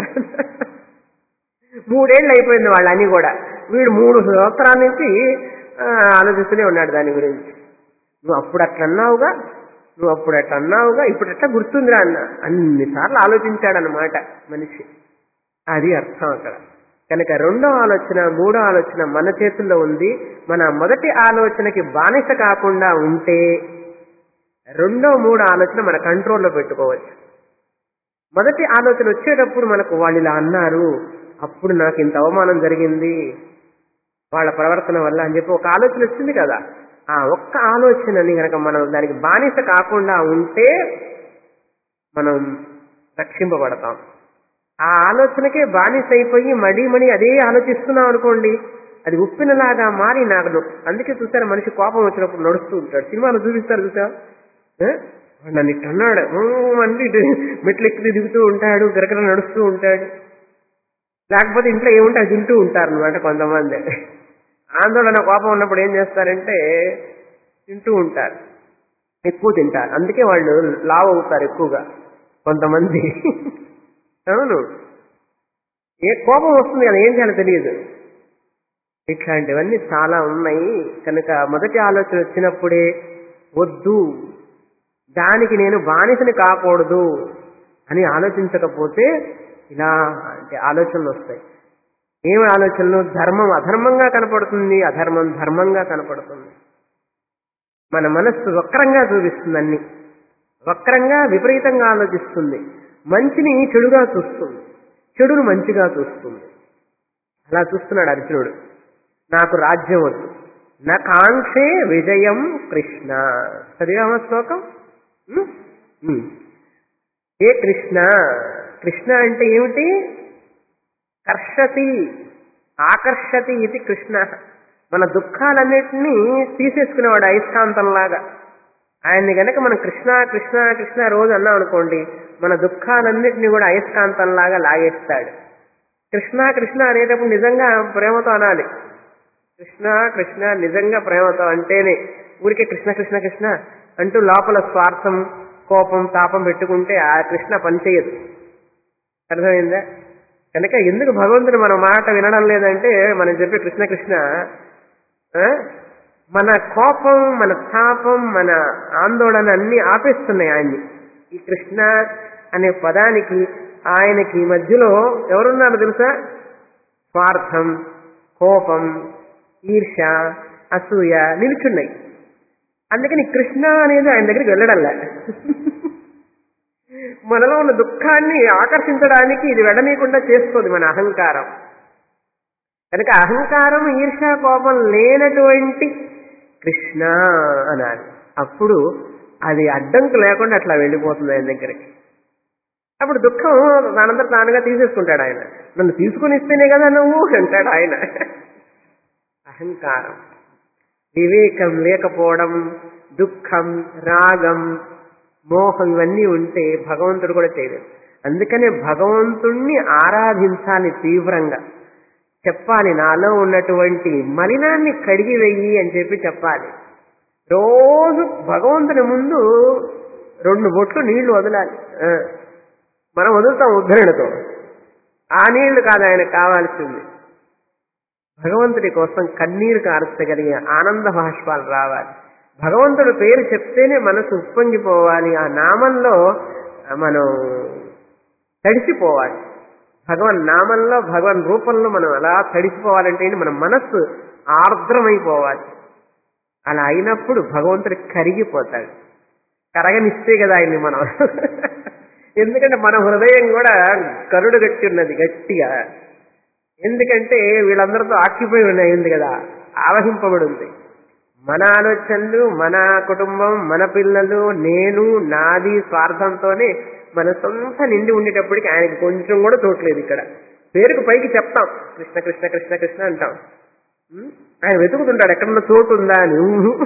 3 ఏళ్ళు అయిపోయింది వాళ్ళని కూడా. వీడు 3 సంవత్సరాల నుంచి ఆలోచిస్తూనే ఉన్నాడు దాని గురించి. నువ్వు అప్పుడు అట్లా అన్నావుగా, ఇప్పుడు ఎట్లా గుర్తుందిరా అన్న. అన్నిసార్లు ఆలోచించాడనమాట మనిషి. అది అర్థం అక్కడ. కనుక 2వ ఆలోచన, 3వ ఆలోచన మన చేతుల్లో ఉంది. మన మొదటి ఆలోచనకి బానిస కాకుండా ఉంటే 2వ, 3వ ఆలోచన మన కంట్రోల్లో పెట్టుకోవచ్చు. మొదటి ఆలోచన వచ్చేటప్పుడు మనకు వాళ్ళు ఇలా అన్నారు, అప్పుడు నాకు ఇంత అవమానం జరిగింది వాళ్ళ ప్రవర్తన వల్ల అని చెప్పి ఒక ఆలోచన వచ్చింది కదా. ఆ ఒక్క ఆలోచనని కనుక మనం దానికి బానిస కాకుండా ఉంటే మనం రక్షింపబడతాం. ఆ ఆలోచనకే బానిస అయిపోయి మడి అదే ఆలోచిస్తున్నాం అనుకోండి, అది ఉప్పినలాగా మారి నాకు. అందుకే చూసారా, మనిషి కోపం వచ్చినప్పుడు నడుస్తూ ఉంటాడు. సినిమాలో చూపిస్తారు చూసా, నన్ను ఇట్టు అన్నాడు అంటే మెట్లు ఎక్కి దిగుతూ ఉంటాడు, గరగర నడుస్తూ ఉంటాడు. లేకపోతే ఇంట్లో ఏముంటే అది తింటూ ఉంటారు అనమాట కొంతమంది. ఆందోళన, కోపం ఉన్నప్పుడు ఏం చేస్తారంటే తింటూ ఉంటారు, ఎక్కువ తింటారు. అందుకే వాళ్ళు లావు అవుతారు ఎక్కువగా కొంతమంది. అవును, ఏ కోపం వస్తుంది కదా, ఏం చేయాలో తెలియదు. ఇట్లాంటివన్నీ చాలా ఉన్నాయి. కనుక మొదటి ఆలోచన వచ్చినప్పుడే వద్దు, దానికి నేను బానిసని కాకూడదు అని ఆలోచించకపోతే ఇలా అంటే ఆలోచనలు వస్తాయి. ఏమి ఆలోచనలు? ధర్మం అధర్మంగా కనపడుతుంది, అధర్మం ధర్మంగా కనపడుతుంది. మన మనస్సు వక్రంగా చూపిస్తుంది, అన్ని వక్రంగా విపరీతంగా ఆలోచిస్తుంది. మంచిని చెడుగా చూస్తుంది, చెడును మంచిగా చూస్తుంది. అలా చూస్తున్నాడు అర్జునుడు. నాకు రాజ్యం వద్దు, నా కాంక్షే విజయం కృష్ణ. చదివామా శ్లోకం? ఏ కృష్ణ, కృష్ణ అంటే ఏమిటి? కర్షతి, ఆకర్షతి ఇది కృష్ణ. మన దుఃఖాలన్నిటినీ తీసేసుకునేవాడు అయస్కాంతంలాగా. ఆయన్ని గనక మనం కృష్ణ కృష్ణ కృష్ణ రోజు అన్నాం అనుకోండి, మన దుఃఖాలన్నిటినీ కూడా అయస్కాంతంలాగా లాగేస్తాడు. కృష్ణ కృష్ణ అనేటప్పుడు నిజంగా ప్రేమతో అనాలి. కృష్ణ కృష్ణ నిజంగా ప్రేమతో అంటేనే. ఊరికే కృష్ణ కృష్ణ కృష్ణ అంటూ లోపల స్వార్థం, కోపం, తాపం పెట్టుకుంటే ఆ కృష్ణ పనిచేయదు. అర్థమైందా? కనుక ఎందుకు భగవంతుడు మన మాట వినడం లేదంటే మనం చెప్పే కృష్ణ కృష్ణ మన కోపం, మన తాపం, మన ఆందోళన అన్ని ఆపేస్తున్నాయి ఆయన్ని. ఈ కృష్ణ అనే పదానికి ఆయనకి మధ్యలో ఎవరున్నారు తెలుసా? స్వార్థం, కోపం, ఈర్ష, అసూయ నిలుచున్నాయి. అందుకని కృష్ణ అనేది ఆయన దగ్గరికి వెళ్ళడంలే. మనలో ఉన్న దుఃఖాన్ని ఆకర్షించడానికి ఇది వెళ్ళనీయకుండా చేస్తుంది మన అహంకారం. కనుక అహంకారం, ఈర్ష, కోపం లేనటువంటి కృష్ణ అనాలి. అప్పుడు అది అడ్డంకు లేకుండా అట్లా వెళ్ళిపోతుంది ఆయన దగ్గరికి. అప్పుడు దుఃఖం దానంతా తానుగా తీసేసుకుంటాడు ఆయన. నన్ను తీసుకుని ఇస్తేనే కదా నువ్వు అంటాడు ఆయన. అహంకారం, వివేకం లేకపోవడం, దుఃఖం, రాగం, మోహం ఇవన్నీ ఉంటే భగవంతుడు కూడా చేయలేదు. అందుకనే భగవంతుణ్ణి ఆరాధించాలి, తీవ్రంగా చెప్పాలి. నాలో ఉన్నటువంటి మలినాన్ని కడిగి వెయ్యి అని చెప్పాలి. రోజు భగవంతుని ముందు 2 బొట్లు నీళ్లు వదలాలి. మనం వదులుతాం ఉద్ధరణతో. ఆ నీళ్లు కాదు ఆయనకు కావాల్సింది. భగవంతుడి కోసం కన్నీరు కార్చగలిగే ఆనంద బాష్పాలు రావాలి. భగవంతుడి పేరు చెప్తేనే మనసు ఉప్పొంగిపోవాలి. ఆ నామంలో మనం తడిసిపోవాలి. భగవన్ నామంలో, భగవన్ రూపంలో మనం అలా తడిసిపోవాలంటే మన మనస్సు ఆర్ద్రమైపోవాలి. అలా అయినప్పుడు భగవంతుడు కరిగిపోతాడు. కరగనిస్తే కదా ఆయన్ని మనం. ఎందుకంటే మన హృదయం కూడా కరుడు గట్టి ఉన్నది గట్టిగా. ఎందుకంటే వీళ్ళందరితో ఆక్యుపై ఉంది కదా, ఆవహింపబడి ఉంది. మన ఆలోచనలు, మన కుటుంబం, మన పిల్లలు, నేను, నాది స్వార్థంతోనే మన సొంత నిండి ఉండేటప్పటికి ఆయనకి కొంచెం కూడా చోట్లేదు. ఇక్కడ పేరుకు పైకి చెప్తాం కృష్ణ కృష్ణ కృష్ణ కృష్ణ అంటాం. ఆయన వెతుకుతుంటాడు ఎక్కడన్నా చోటు ఉందా అని.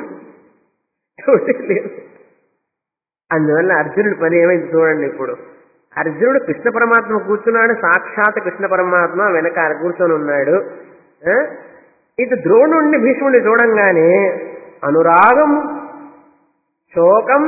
చోటు లేదు. అందువల్ల అర్జునుడి పని ఏమైంది చూడండి. ఇప్పుడు అర్జునుడు కృష్ణ పరమాత్మ కూర్చున్నాడు, సాక్షాత్ కృష్ణ పరమాత్మ వెనక కూర్చొని ఉన్నాడు. ఇటు ద్రోణుణ్ణి, భీష్ముడిని చూడంగానే అనురాగం, శోకం,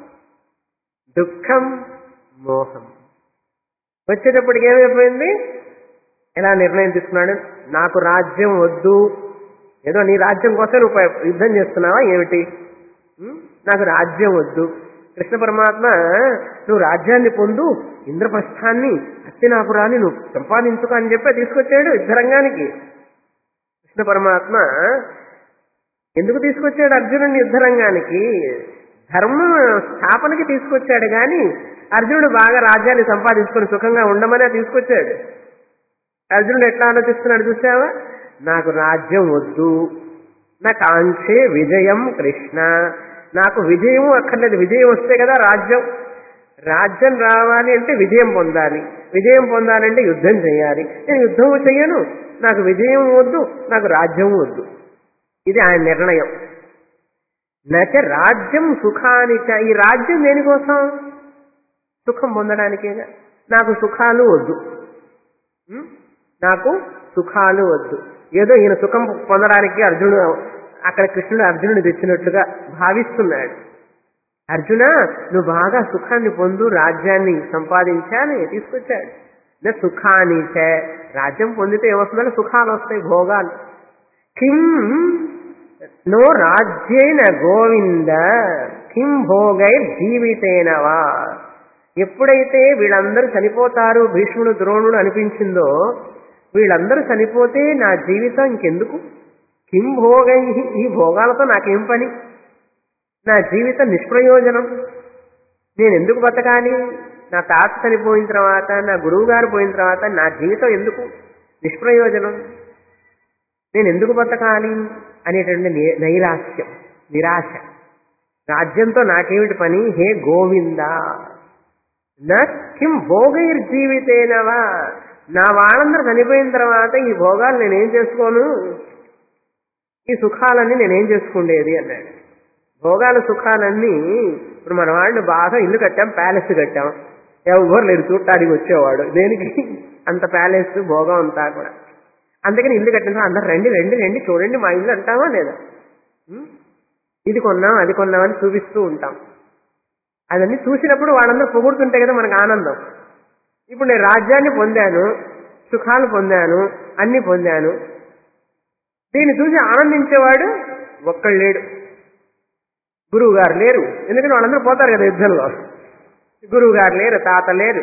దుఃఖం, మోహం వచ్చేటప్పటికి ఏమైపోయింది? ఎలా నిర్ణయం తీసుకున్నాడు? నాకు రాజ్యం వద్దు. ఏదో నీ రాజ్యం కోసం నువ్వు యుద్ధం చేస్తున్నావా ఏమిటి? నాకు రాజ్యం వద్దు. కృష్ణ పరమాత్మ నువ్వు రాజ్యాన్ని పొందు, ఇంద్రప్రస్థాన్ని, హస్తినాపురాన్ని నువ్వు సంపాదించుకో అని చెప్పి తీసుకొచ్చాడు యుద్ధరంగానికి. కృష్ణ పరమాత్మ ఎందుకు తీసుకొచ్చాడు అర్జునుడిని యుద్ధరంగానికి? ధర్మ స్థాపనకి తీసుకొచ్చాడు. కానీ అర్జునుడు బాగా రాజ్యాన్ని సంపాదించుకొని సుఖంగా ఉండమనే తీసుకొచ్చాడు. అర్జునుడు ఎట్లా ఆలోచిస్తున్నాడు చూసావా? నాకు రాజ్యం వద్దు, నా కాంక్షే విజయం కృష్ణ. నాకు విజయం అక్కర్లేదు. విజయం వస్తే కదా రాజ్యం. రాజ్యం రావాలి అంటే విజయం పొందాలి. విజయం పొందాలంటే యుద్ధం చేయాలి. నేను యుద్ధం చెయ్యను, నాకు విజయం వద్దు, నాకు రాజ్యం వద్దు. ఇది ఆయన నిర్ణయం. నచ రాజ్యం సుఖానిచ. ఈ రాజ్యం దేనికోసం? సుఖం పొందడానికేగా. నాకు సుఖాలు వద్దు, నాకు సుఖాలు వద్దు. ఏదో ఈయన సుఖం పొందడానికి అర్జునుడు అక్కడ కృష్ణుడు అర్జునుడు తెచ్చినట్లుగా భావిస్తున్నాడు. అర్జున నువ్వు బాగా సుఖాన్ని పొందు, రాజ్యాన్ని సంపాదించాలని తీసుకొచ్చాడు. నా సుఖానిచ. రాజ్యం పొందితే ఏమొస్తుందంటే సుఖాలు వస్తాయి, భోగాలు. కిం నో రాజ్యేన గోవింద కిం భోగై జీవితేనవా. ఎప్పుడైతే వీళ్ళందరూ చనిపోతారు, భీష్ముడు ద్రోణుడు అనిపించిందో, వీళ్ళందరూ చనిపోతే నా జీవితం ఇంకెందుకు? కిం భోగై, ఈ భోగాలతో నాకేం పని? నా జీవితం నిష్ప్రయోజనం. నేను ఎందుకు బతకాలి? నా తాత చనిపోయిన తర్వాత, నా గురువు గారు పోయిన తర్వాత నా జీవితం ఎందుకు? నిష్ప్రయోజనం. నేను ఎందుకు బతకాలి అనేటువంటి నైరాశ్యం, నిరాశ. రాజ్యంతో నాకేమిటి పని? హే గోవింద నా కిం భోగైర్జీవితేనవా. నా వాళ్ళందరూ చనిపోయిన తర్వాత ఈ భోగాలు నేనేం చేసుకోను, ఈ సుఖాలన్నీ నేనేం చేసుకుండేది అన్నాడు. భోగాలు సుఖాలన్నీ ఇప్పుడు మన వాళ్ళు బాగా ఇల్లు కట్టాం, ప్యాలెస్ కట్టాం, ఎవరు లేరు చూడటానికి వచ్చేవాడు. దేనికి అంత ప్యాలెస్ భోగం అంతా కూడా. అందుకని ఇల్లు కట్టిన అందరు రండి రండి రండి చూడండి మా ఇల్లు అంటామా లేదా? ఇది కొన్నాం అది కొన్నామని చూపిస్తూ ఉంటాం. అదన్నీ చూసినప్పుడు వాళ్ళందరూ పొగుడుతుంటే కదా మనకు ఆనందం. ఇప్పుడు నేను రాజ్యాన్ని పొందాను, సుఖాలు పొందాను, అన్ని పొందాను. దీన్ని చూసి ఆనందించేవాడు ఒక్కడు లేడు. గురువు గారు లేరు, ఎందుకంటే వాళ్ళందరూ పోతారు కదా యుద్ధంలో. గురువు గారు లేరు, తాత లేరు,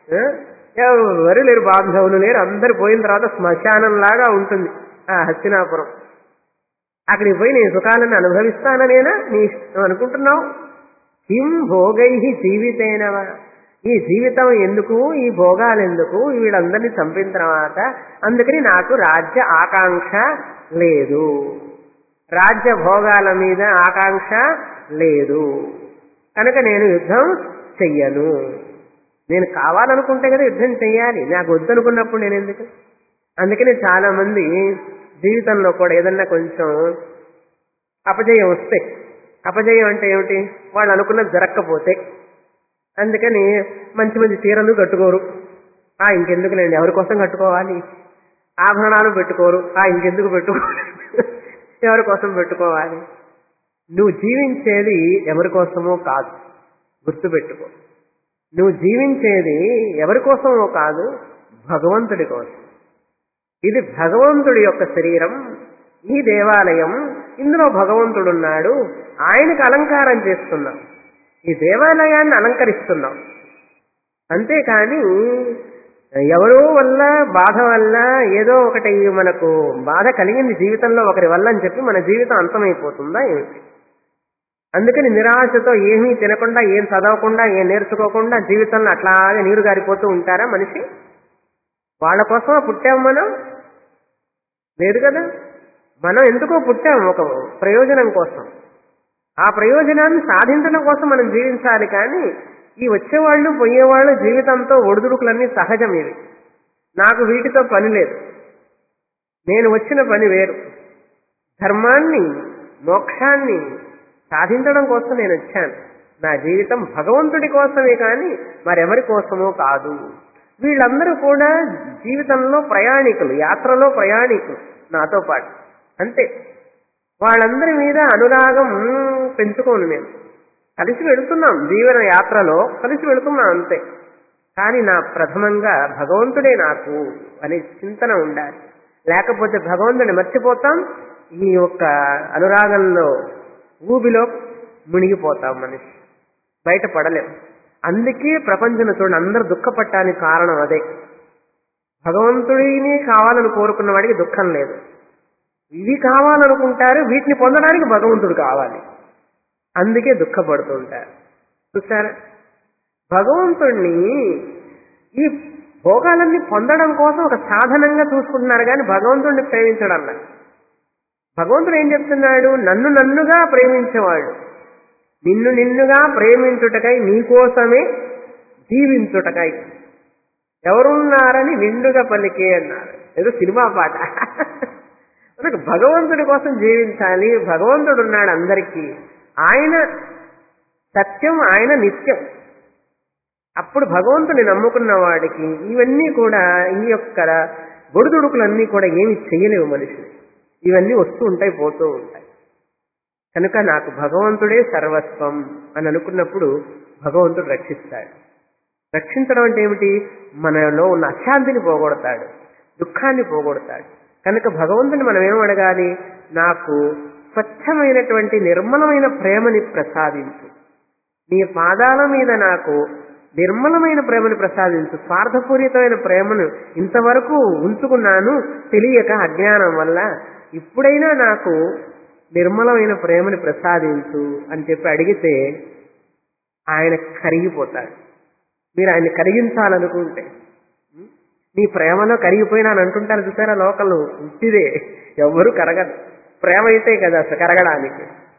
ఎవరు లేరు, బాంధవులు లేరు. అందరు పోయిన తర్వాత శ్మశానంలాగా ఉంటుంది ఆ హస్తినాపురం. అక్కడికి పోయి నేను సుఖాలను అనుభవిస్తాననేనా నీ ఇష్టం అనుకుంటున్నావు? కిం భోగై జీవితేనవా. ఈ జీవితం ఎందుకు, ఈ భోగాలు ఎందుకు? వీళ్ళందరినీ చంపిన తర్వాత అందుకని నాకు రాజ్య ఆకాంక్ష లేదు, రాజ్య భోగాల మీద ఆకాంక్ష లేదు, కనుక నేను యుద్ధం చెయ్యను. నేను కావాలనుకుంటే కదా యుద్ధం చెయ్యాలి, నాకు వద్దనుకున్నప్పుడు నేను ఎందుకు? అందుకని చాలా మంది జీవితంలో కూడా ఏదన్నా కొంచెం అపజయం వస్తే అపజయం అంటే ఏమిటి? వాళ్ళు అనుకున్నది జరగకపోతే. అందుకని మంచి మంచి చీరలు కట్టుకోరు. ఇంకెందుకులేండి, ఎవరి కోసం కట్టుకోవాలి? ఆభరణాలు పెట్టుకోరు. ఇంకెందుకు పెట్టుకోవాలి, ఎవరి కోసం పెట్టుకోవాలి? నువ్వు జీవించేది ఎవరి కోసమో కాదు, గుర్తుపెట్టుకో. నువ్వు జీవించేది ఎవరి కోసమో కాదు, భగవంతుడి కోసం. ఇది భగవంతుడి యొక్క శరీరం, ఈ దేవాలయం, ఇందులో భగవంతుడున్నాడు. ఆయనకు అలంకారం చేస్తున్నాం, ఈ దేవాలయాన్ని అలంకరిస్తున్నాం. అంతేకాని ఎవరో వల్ల బాధ వల్ల ఏదో ఒకటి మనకు బాధ కలిగింది జీవితంలో ఒకరి వల్ల అని చెప్పి మన జీవితం అంతమైపోతుందా ఏమిటి? అందుకని నిరాశతో ఏమీ తినకుండా, ఏం చదవకుండా, ఏం నేర్చుకోకుండా జీవితంలో అట్లాగే నీరు గారిపోతూ ఉంటారా మనిషి? వాళ్ళ కోసమా పుట్టాం మనం? లేదు కదా. మనం ఎందుకో పుట్టాం, ఒక ప్రయోజనం కోసం. ఆ ప్రయోజనాన్ని సాధించడం కోసం మనం జీవించాలి. కానీ ఈ వచ్చేవాళ్ళు పోయేవాళ్ళు జీవితంతో ఒడిదుడుకులన్నీ సహజం. ఇవి నాకు వీటితో పని లేదు. నేను వచ్చిన పని వేరు. ధర్మాన్ని, మోక్షాన్ని సాధించడం కోసం నేను వచ్చాను. నా జీవితం భగవంతుడి కోసమే కానీ మరెవరి కోసమో కాదు. వీళ్ళందరూ కూడా జీవితంలో ప్రయాణికులు, యాత్రలో ప్రయాణికులు నాతో పాటు. అంతే. వాళ్ళందరి మీద అనురాగం పెంచుకోను నేను. కలిసి వెళుతున్నాం, జీవన యాత్రలో కలిసి వెళుతున్నాం అంతే. కానీ నా ప్రథమంగా భగవంతుడే నాకు అనే చింతన ఉండాలి. లేకపోతే భగవంతుడిని మర్చిపోతాం, ఈ యొక్క అనురాగంలో ఊబిలో మునిగిపోతాం, మనిషి బయటపడలేం. అందుకే ప్రపంచంలో చూడండి, అందరూ దుఃఖపడటానికి కారణం అదే. భగవంతుడిని కావాలని కోరుకున్న వాడికి దుఃఖం లేదు. ఇవి కావాలనుకుంటారు, వీటిని పొందడానికి భగవంతుడు కావాలి, అందుకే దుఃఖపడుతూ ఉంటారు. చూసారా, భగవంతుణ్ణి ఈ భోగాలన్నీ పొందడం కోసం ఒక సాధనంగా చూసుకుంటున్నారు కానీ భగవంతుడిని ప్రేమించడం అన్నారు. భగవంతుడు ఏం చెప్తున్నాడు? నన్ను నన్నుగా ప్రేమించేవాడు, నిన్ను నిన్నుగా ప్రేమించుటకై, నీకోసమే జీవించుటకై ఎవరున్నారని నిండుగా పలికే అన్నారు. ఏదో సినిమా పాట. మనకు భగవంతుడి కోసం జీవించాలి. భగవంతుడు ఉన్నాడు అందరికీ. ఆయన సత్యం, ఆయన నిత్యం. అప్పుడు భగవంతుని నమ్ముకున్న వాడికి ఇవన్నీ కూడా, ఈ యొక్క ఒడిదుడుకులన్నీ కూడా ఏమి చేయలేవు మనిషిని. ఇవన్నీ వస్తూ ఉంటాయి, పోతూ ఉంటాయి. కనుక నాకు భగవంతుడే సర్వస్వం అని అనుకున్నప్పుడు భగవంతుడు రక్షిస్తాడు. రక్షించడం అంటే ఏమిటి? మనలో ఉన్న అశాంతిని పోగొడతాడు, దుఃఖాన్ని పోగొడతాడు. కనుక భగవంతుని మనం ఏం అడగాలి? నాకు స్వచ్ఛమైనటువంటి నిర్మలమైన ప్రేమని ప్రసాదించు, నీ పాదాల మీద నాకు నిర్మలమైన ప్రేమను ప్రసాదించు. స్వార్థపూరితమైన ప్రేమను ఇంతవరకు ఉంచుకున్నాను తెలియక, అజ్ఞానం వల్ల. ఇప్పుడైనా నాకు నిర్మలమైన ప్రేమని ప్రసాదించు అని చెప్పి అడిగితే ఆయన కరిగిపోతాడు. మీరు ఆయన్ని కరిగించాలనుకుంటే, నీ ప్రేమలో కరిగిపోయినాను అంటుంటారు చూసారా, లోకలు ఉట్టిదే, ఎవ్వరూ కరగదు. ప్రేమ అయితే కదా అసలు కరగడానికి.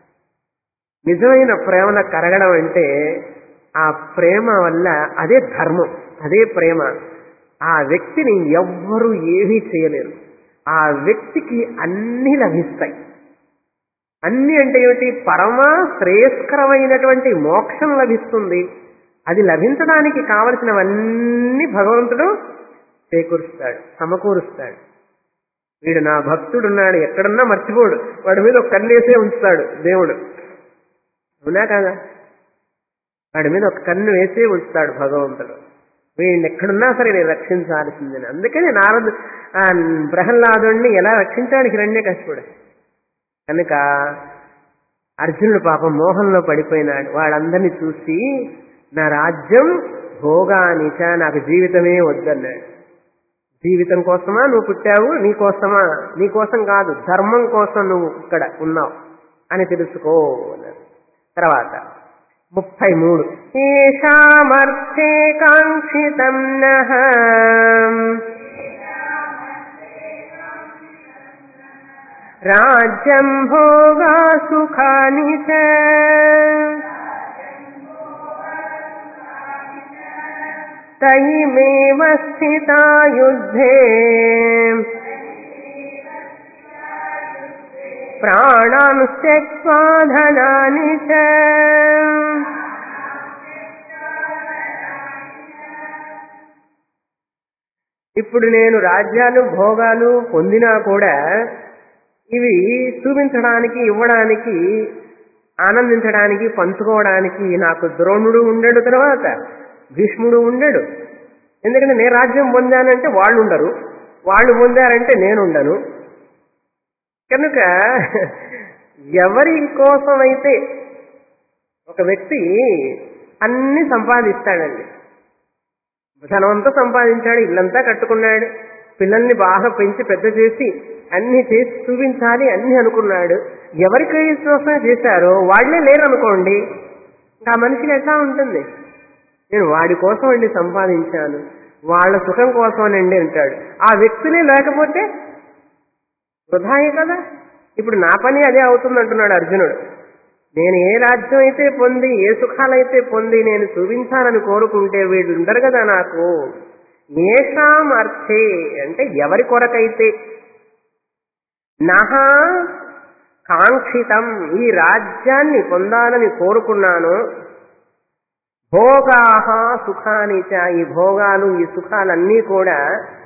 నిజమైన ప్రేమలో కరగడం అంటే ఆ ప్రేమ వల్ల, అదే ధర్మం, అదే ప్రేమ. ఆ వ్యక్తిని ఎవ్వరూ ఏమీ చేయలేరు. ఆ వ్యక్తికి అన్నీ లభిస్తాయి. అన్ని అంటే ఏమిటి? పరమ శ్రేయస్కరమైనటువంటి మోక్షం లభిస్తుంది. అది లభించడానికి కావలసినవన్నీ భగవంతుడు చేకూరుస్తాడు, సమకూరుస్తాడు. వీడు నా భక్తుడున్నాడు, ఎక్కడన్నా మర్చిపోడు, వాడి మీద ఒక కన్నేసే ఉంచుతాడు దేవుడు. అవునా కదా? వాడి మీద ఒక కన్ను వేసే ఉంచుతాడు భగవంతుడు. వీడిని ఎక్కడున్నా సరే నేను రక్షించాల్సిందని. అందుకని ప్రహ్లాదుడిని ఎలా రక్షించాడు హిరణ్యకశిపుడు. కనుక అర్జునుడు పాపం మోహంలో పడిపోయినాడు. వాళ్ళందరినీ చూసి నా రాజ్యం భోగానిచ, నాకు జీవితమే వద్దన్నాడు. జీవితం కోసమా నువ్వు పుట్టావు? నీకోసమా? నీకోసం కాదు, ధర్మం కోసం నువ్వు ఇక్కడ ఉన్నావు అని తెలుసుకో అన్నారు. తర్వాత 33 ఏషామర్థే కాంక్షితం నః రాజ్యం భోగా సుఖాని చ తయిమేవ స్థితా యుద్ధే ప్రాణాన్ త్యక్త్వా ధనాని చ. ఇప్పుడు నేను రాజ్యాలు భోగాలు పొందినా కూడా ఇవి చూపించడానికి, ఇవ్వడానికి, ఆనందించడానికి, పంచుకోవడానికి నాకు ద్రోణుడు ఉండడు, తర్వాత భీష్ముడు ఉండడు. ఎందుకంటే నేను రాజ్యం పొందానంటే వాళ్ళు ఉండరు, వాళ్ళు పొందారంటే నేనుండను. కనుక ఎవరి కోసమైతే ఒక వ్యక్తి అన్ని సంపాదిస్తాడండి, ధనమంతా సంపాదించాడు, ఇల్లంతా కట్టుకున్నాడు, పిల్లల్ని బాగా పెంచి పెద్ద చేసి అన్ని చేసి చూపించాలి అన్ని అనుకున్నాడు, ఎవరి కోసమే చేశారో వాళ్లే లేరనుకోండి, ఆ మనిషికి ఎట్లా ఉంటుంది? నేను వాడి కోసం అండి సంపాదించాను, వాళ్ళ సుఖం కోసమనండి అంటాడు. ఆ వ్యక్తులే లేకపోతే వృధాయే కదా. ఇప్పుడు నా పని అదే అవుతుంది అంటున్నాడు అర్జునుడు. నేను ఏ రాజ్యం అయితే పొంది, ఏ సుఖాలైతే పొంది నేను చూపించాలని కోరుకుంటే వీళ్ళు ఉండరు కదా నాకు. ఏషాం అర్థే అంటే ఎవరి కొరకైతే, నహా కాంక్షితం ఈ రాజ్యాన్ని పొందాలని కోరుకున్నాను, భోగాహ సుఖానిచ ఈ భోగాలు ఈ సుఖాలన్నీ కూడా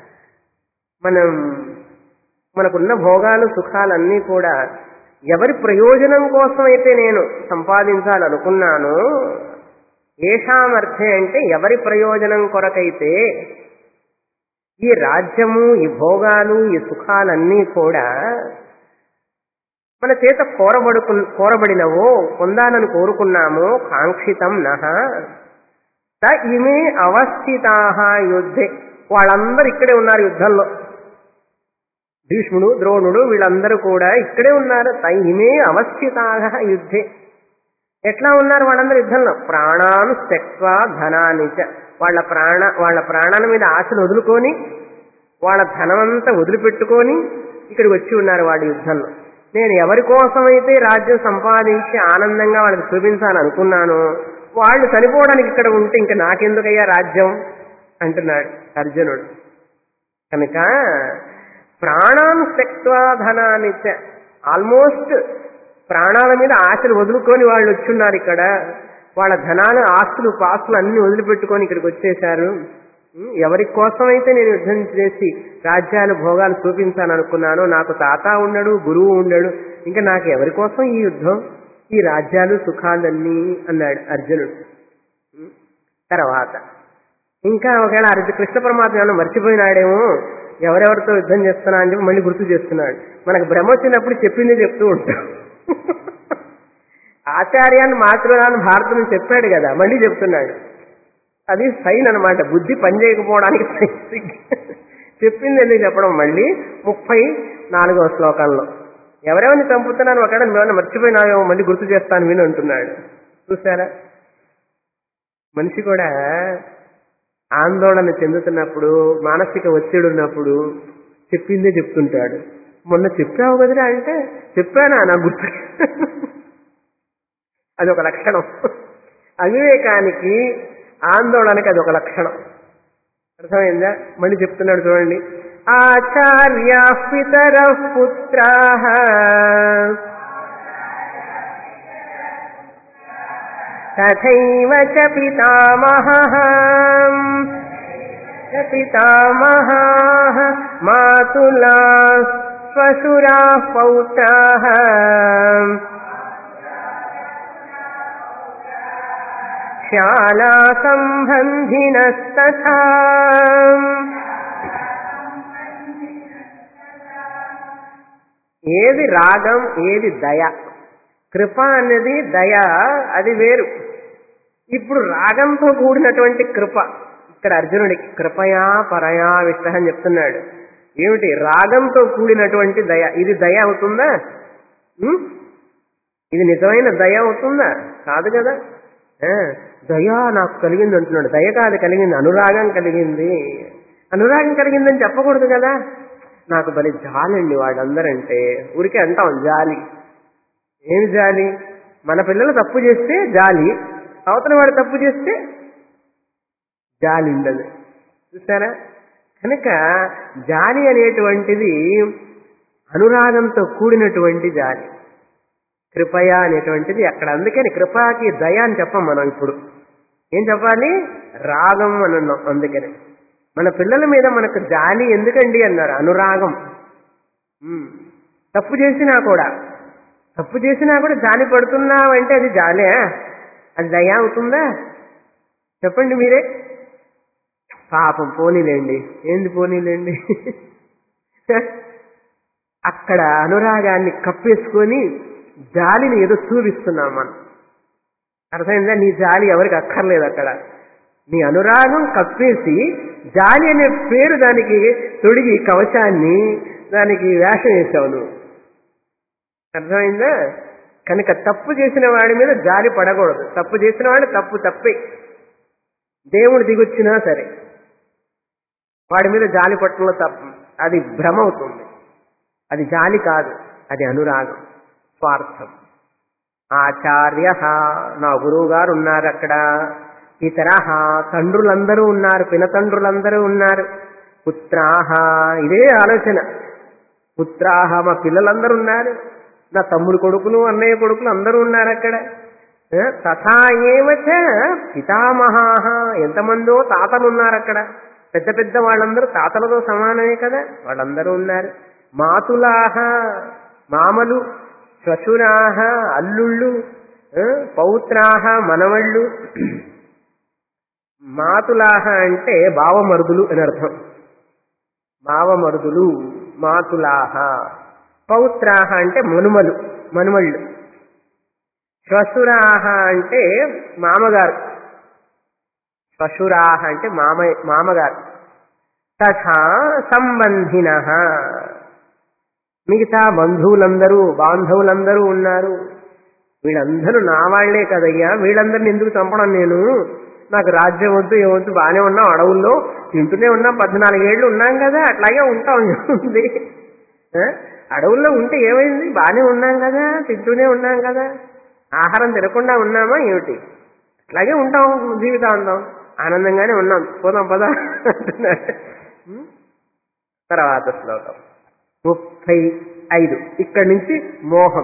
మనకున్న భోగాలు సుఖాలన్నీ కూడా ఎవరి ప్రయోజనం కోసమైతే నేను సంపాదించాలనుకున్నాను, ఏషామర్థే అంటే ఎవరి ప్రయోజనం కొరకైతే ఈ రాజ్యము ఈ భోగాలు ఈ సుఖాలన్నీ కూడా మన చేత కోరబడినవో పొందాలని కోరుకున్నామో, కాంక్షితం నహ త ఇమే అవస్థితాః యుద్ధే వాళ్ళందరూ ఇక్కడే ఉన్నారు యుద్ధంలో, భీష్ముడు ద్రోణుడు వీళ్ళందరూ కూడా ఇక్కడే ఉన్నారు. త ఇమే అవస్థితాః యుద్ధే ఎట్లా ఉన్నారు వాళ్ళందరూ యుద్ధంలో? ప్రాణాన్ త్యక్త్వా ధనాని చ వాళ్ళ ప్రాణాల మీద ఆశలు వదులుకొని వాళ్ళ ధనమంతా వదిలిపెట్టుకొని ఇక్కడికి వచ్చి ఉన్నారు వాళ్ళ యుద్ధంలో. నేను ఎవరి కోసమైతే రాజ్యం సంపాదించి ఆనందంగా వాళ్ళకి చూపించాలనుకున్నాను వాళ్ళు చనిపోవడానికి ఇక్కడ ఉంటే ఇంకా నాకెందుకయ్యా రాజ్యం అంటున్నాడు అర్జునుడు. కనుక ప్రాణాన్ త్యక్త్వా ధనాని చ ఆల్మోస్ట్ ప్రాణాల మీద ఆశలు వదులుకొని వాళ్ళు వచ్చున్నారు ఇక్కడ, వాళ్ళ ధనాలు ఆస్తులు పాస్తులు అన్ని వదిలిపెట్టుకొని ఇక్కడికి వచ్చేశారు. ఎవరి కోసమైతే నేను యుద్ధం చేసి రాజ్యాలు భోగాలు చూపించాలనుకున్నానో నాకు తాత ఉండడు, గురువు ఉండడు, ఇంకా నాకు ఎవరి కోసం ఈ యుద్ధం, ఈ రాజ్యాలు సుఖాలన్నీ అన్నాడు అర్జునుడు. తర్వాత ఇంకా ఒకవేళ కృష్ణ పరమాత్మ ఏమైనా మర్చిపోయినాడేమో, ఎవరెవరితో యుద్ధం చేస్తున్నా అని చెప్పి మళ్ళీ గుర్తు చేస్తున్నాడు. మనకు భ్రమ వచ్చినప్పుడు చెప్పిందే చెప్తూ ఉంటాం. ఆచార్యాన్ని మాతృరాన్ని భారతం చెప్పాడు కదా, మళ్ళీ చెప్తున్నాడు. అది సైన్ అనమాట, బుద్ధి పనిచేయకపోవడానికి సైన్. చెప్పింది ఎందుకు చెప్పడం? మళ్ళీ 34వ శ్లోకంలో ఎవరెవరిని చంపుతున్నాను ఒకవేళ మేమన్నా మర్చిపోయినావేమో మళ్ళీ గుర్తు చేస్తాను విని అంటున్నాడు. చూసారా, మనిషి కూడా ఆందోళన చెందుతున్నప్పుడు, మానసిక ఒత్తిడి ఉన్నప్పుడు చెప్పిందే చెప్తుంటాడు. మొన్న చెప్పావు కదరా అంటే చెప్పానా నాకు గుర్తు. అదొక లక్షణం. అవివేకానికి ఆందోళనకి అదొక లక్షణం. అర్థమైందా? మళ్ళీ చెప్తున్నాడు చూడండి. ఆచార్యా పితరః పుత్రాః తథైవ చ పితామహః మాతులాః శ్వశురాః పౌత్రాః శాలా సంబంధినస్తథా. ఏది రాగం, ఏది దయ. కృప అనేది దయ, అది వేరు. ఇప్పుడు రాగంతో కూడినటువంటి కృప ఇక్కడ అర్జునుడికి కృపయా పరయా విష్ట అని చెప్తున్నాడు. ఏమిటి? రాగంతో కూడినటువంటి దయ. ఇది దయ అవుతుందా? ఇది నిజమైన దయ అవుతుందా? కాదు కదా. దయ నాకు కలిగింది అంటున్నాడు. దయ కాదు కలిగింది, అనురాగం కలిగింది. అనురాగం కలిగిందని చెప్పకూడదు కదా. నాకు భలే జాలండి వాళ్ళందరంటే, ఊరికే అంటాం జాలి. ఏమి జాలి? మన పిల్లలు తప్పు చేస్తే జాలి, అవతల వాడు తప్పు చేస్తే జాలి ఉండదు. చూసారా? కనుక జాలి అనేటువంటిది అనురాగంతో కూడినటువంటి జాలి. కృపయ అనేటువంటిది అక్కడ. అందుకని కృపకి దయ అని చెప్పం మనం. ఇప్పుడు ఏం చెప్పాలి? రాగం అని అన్నాం. అందుకని మన పిల్లల మీద మనకు జాలి ఎందుకండి అన్నారు. అనురాగం. తప్పు చేసినా కూడా జాలి పడుతున్నావంటే అది జాలే? అది దయ అవుతుందా? చెప్పండి మీరే. పాపం పోనీలేండి. ఏంది పోనీలేండి? అక్కడ అనురాగాన్ని కప్పేసుకొని జాలిని ఏదో చూపిస్తున్నాం మనం. అర్థమైందా? నీ జాలి ఎవరికి అక్కర్లేదు. అక్కడ నీ అనురాగం కప్పేసి జాలి అనే పేరు దానికి తొడిగి కవచాన్ని దానికి వేషం వేసావు నువ్వు. అర్థమైందా? కనుక తప్పు చేసిన వాడి మీద జాలి పడకూడదు. తప్పు చేసిన వాడు తప్పే. దేవుడు దిగొచ్చినా సరే వాడి మీద జాలి పట్టడంలో తప్పు. అది భ్రమ అవుతుంది. అది జాలి కాదు, అది అనురాగం, స్వార్థం. ఆచార్య, నా గురువు గారు ఉన్నారు అక్కడ. ఇతర తండ్రులందరూ ఉన్నారు, పినతండ్రులందరూ ఉన్నారు. పుత్రాహ, ఇదే ఆలోచన. పుత్రాహ, మా పిల్లలందరూ ఉన్నారు. నా తమ్ముడు కొడుకులు, అన్నయ్య కొడుకులు అందరూ ఉన్నారు అక్కడ. తథా ఏవచ పితామహాహ, ఎంతమందో తాతలు ఉన్నారు అక్కడ. పెద్ద పెద్ద వాళ్ళందరూ తాతలతో సమానమే కదా, వాళ్ళందరూ ఉన్నారు. మాతులాహ, మామలు. శ్వశురాహ, అల్లుళ్ళు. పౌత్రాహ, మనవళ్ళు. మాతులాహ అంటే బావమరుదులు అని అర్థం. బావమరుదులు మాతులాహ. పౌత్రాహ అంటే మనుమళ్ళు. శ్వశురాహ అంటే మామగారు. శ్వశురాహ అంటే మామగారు. తథా సంబంధినః, మిగతా బాంధవులందరూ ఉన్నారు. వీళ్ళందరూ నా వాళ్లే కదయ్యా, వీళ్ళందరినీ ఎందుకు చంపడం నేను? నాకు రాజ్యం వద్దు, ఏమొద్దు, బాగానే ఉన్నాం, అడవుల్లో తింటూనే ఉన్నాం, 14 ఏళ్ళు ఉన్నాం కదా, అట్లాగే ఉంటాం. ఏముంది? అడవుల్లో ఉంటే ఏమైంది? బాగానే ఉన్నాం కదా, తింటూనే ఉన్నాం కదా, ఆహారం తినకుండా ఉన్నామా ఏమిటి? అట్లాగే ఉంటాం జీవితాంతం, ఆనందంగానే ఉన్నాం, పోదాం పదా అంటున్నాడు. తర్వాత శ్లోకం 35. ఇక్కడి నుంచి మోహం.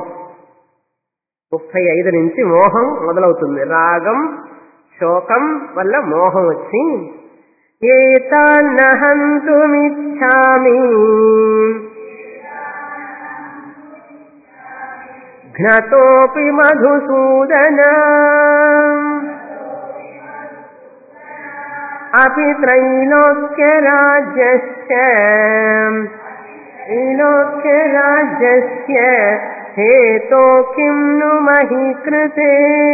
35 నుంచి మోహం మొదలవుతుంది. రాగం శోకం వల్ల మోహం వచ్చి, ఏతాన్నహంతుమిచ్ఛామి ఘ్నతోపి మధుసూదన అపి త్రైలోక్యరాజ్యస్య హేతో కిం ను మహీ కృతే.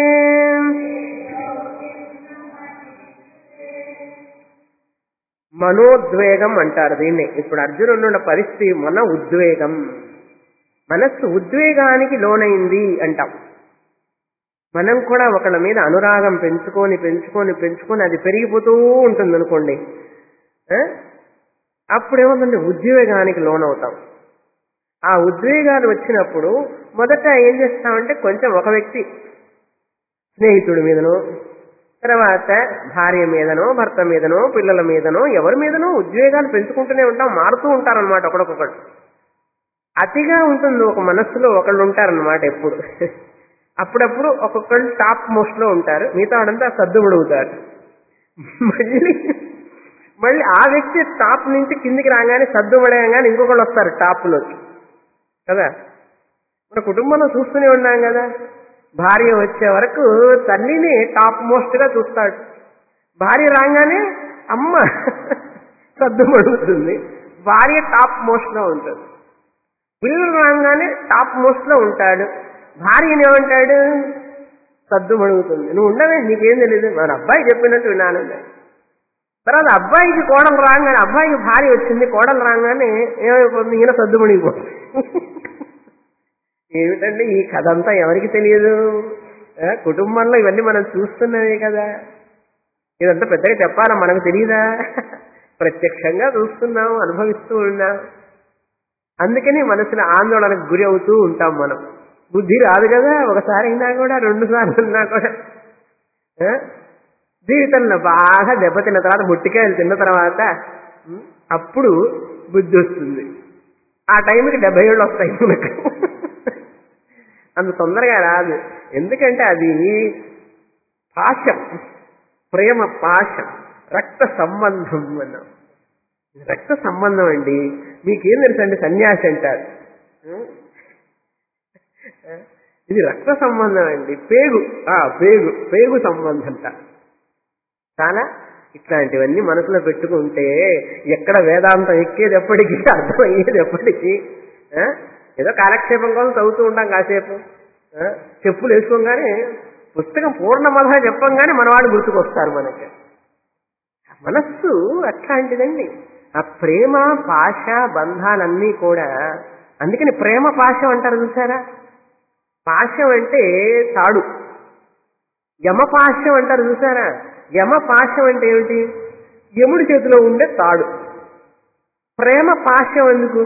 మనోద్వేగం అంటారు దీన్ని. ఇప్పుడు అర్జునుడున్న పరిస్థితి మన ఉద్వేగం. మనస్సు ఉద్వేగానికి లోనైంది అంటాం. మనం కూడా ఒకళ్ళ మీద అనురాగం పెంచుకొని అది పెరిగిపోతూ ఉంటుంది అనుకోండి. అప్పుడేమవుతుంది? ఉద్వేగానికి లోనవుతాం. ఆ ఉద్వేగాలు వచ్చినప్పుడు మొదట ఏం చేస్తామంటే కొంచెం ఒక వ్యక్తి స్నేహితుడి మీదనో, తర్వాత భార్య మీదనో, భర్త మీదనో, పిల్లల మీదనో, ఎవరి మీదనో ఉద్వేగాలు పెంచుకుంటూనే ఉంటాం. మారుతూ ఉంటారనమాట ఒకడొకొకడు. అతిగా ఉంటుంది ఒక మనస్సులో. ఒకళ్ళు ఉంటారనమాట ఎప్పుడు. అప్పుడప్పుడు ఒక్కొక్కళ్ళు టాప్ మోస్ట్ లో ఉంటారు, మిగతా వాడంతా సర్దుమడుగుతారు. మళ్ళీ ఆ వ్యక్తి టాప్ నుంచి కిందికి రాగానే సర్దుమడగానే ఇంకొకళ్ళు వస్తారు టాప్ లోకి కదా. మన కుటుంబంలో చూస్తూనే ఉన్నాం కదా. భార్య వచ్చే వరకు తల్లిని టాప్ మోస్ట్ గా చూస్తాడు. భార్య రాగానే అమ్మ సర్దుమడుగుతుంది, భార్య టాప్ మోస్ట్ లో ఉంటుంది. పిల్లలు రాగానే టాప్ మోస్ట్ లో ఉంటాడు, భార్యని ఏమంటాడు? సర్దుమడుగుతుంది. నువ్వు ఉండవే, నీకేం తెలియదు, మన అబ్బాయి చెప్పినట్టు వినాలి. తర్వాత అబ్బాయికి కోడలు రాగానే, అబ్బాయికి భార్య వచ్చింది, కోడలు రాగానే ఏమైపోతుంది? ఈయన సర్దుమణిగిపోతుంది. ఏమిటండి ఈ కథ అంతా? ఎవరికి తెలియదు. కుటుంబంలో ఇవన్నీ మనం చూస్తున్నవే కదా. ఇదంతా పెద్దగా చెప్పాలా? మనకు తెలియదా? ప్రత్యక్షంగా చూస్తున్నాం, అనుభవిస్తూ ఉన్నాం. అందుకని మనసులో ఆందోళనకు గురి అవుతూ ఉంటాం మనం. బుద్ధి రాదు కదా, ఒకసారి అయినా కూడా, 2 సార్లు ఉన్నా కూడా. జీవితంలో బాగా దెబ్బతిన్న తర్వాత, ముట్టికాయలు తిన్న తర్వాత అప్పుడు బుద్ధి వస్తుంది. ఆ టైంకి 70 ఏళ్ళు వస్తాయి మనకు. అంత తొందరగా రాదు. ఎందుకంటే అది పాశం, ప్రేమ పాశం, రక్త సంబంధం అన్నాం. రక్త సంబంధం అండి. మీకేం తెలుసండి సన్యాసి అంటారు. ఇది రక్త సంబంధం అండి. పేగు పేగు సంబంధం అంట. చాలా ఇట్లాంటివన్నీ మనసులో పెట్టుకుంటే ఎక్కడ వేదాంతం ఎక్కేది ఎప్పటికీ, అర్థమయ్యేది ఎప్పటికీ. ఏదో కాలక్షేపం కోసం చదువుతూ ఉంటాం కాసేపు, చెప్పులు వేసుకోగానే పుస్తకం పూర్ణమధ చెప్పంగానే మనవాడు గుర్తుకొస్తారు మనకి. మనస్సు అట్లాంటిదండి. ఆ ప్రేమ పాశ బంధాలన్నీ కూడా, అందుకని ప్రేమ పాశం అంటారు చూసారా. పాశం అంటే తాడు, యమపాశం అంటారు చూసారా. యమపాశం అంటే ఏమిటి? యముడి చేతిలో ఉండే తాడు. ప్రేమ పాశం ఎందుకు?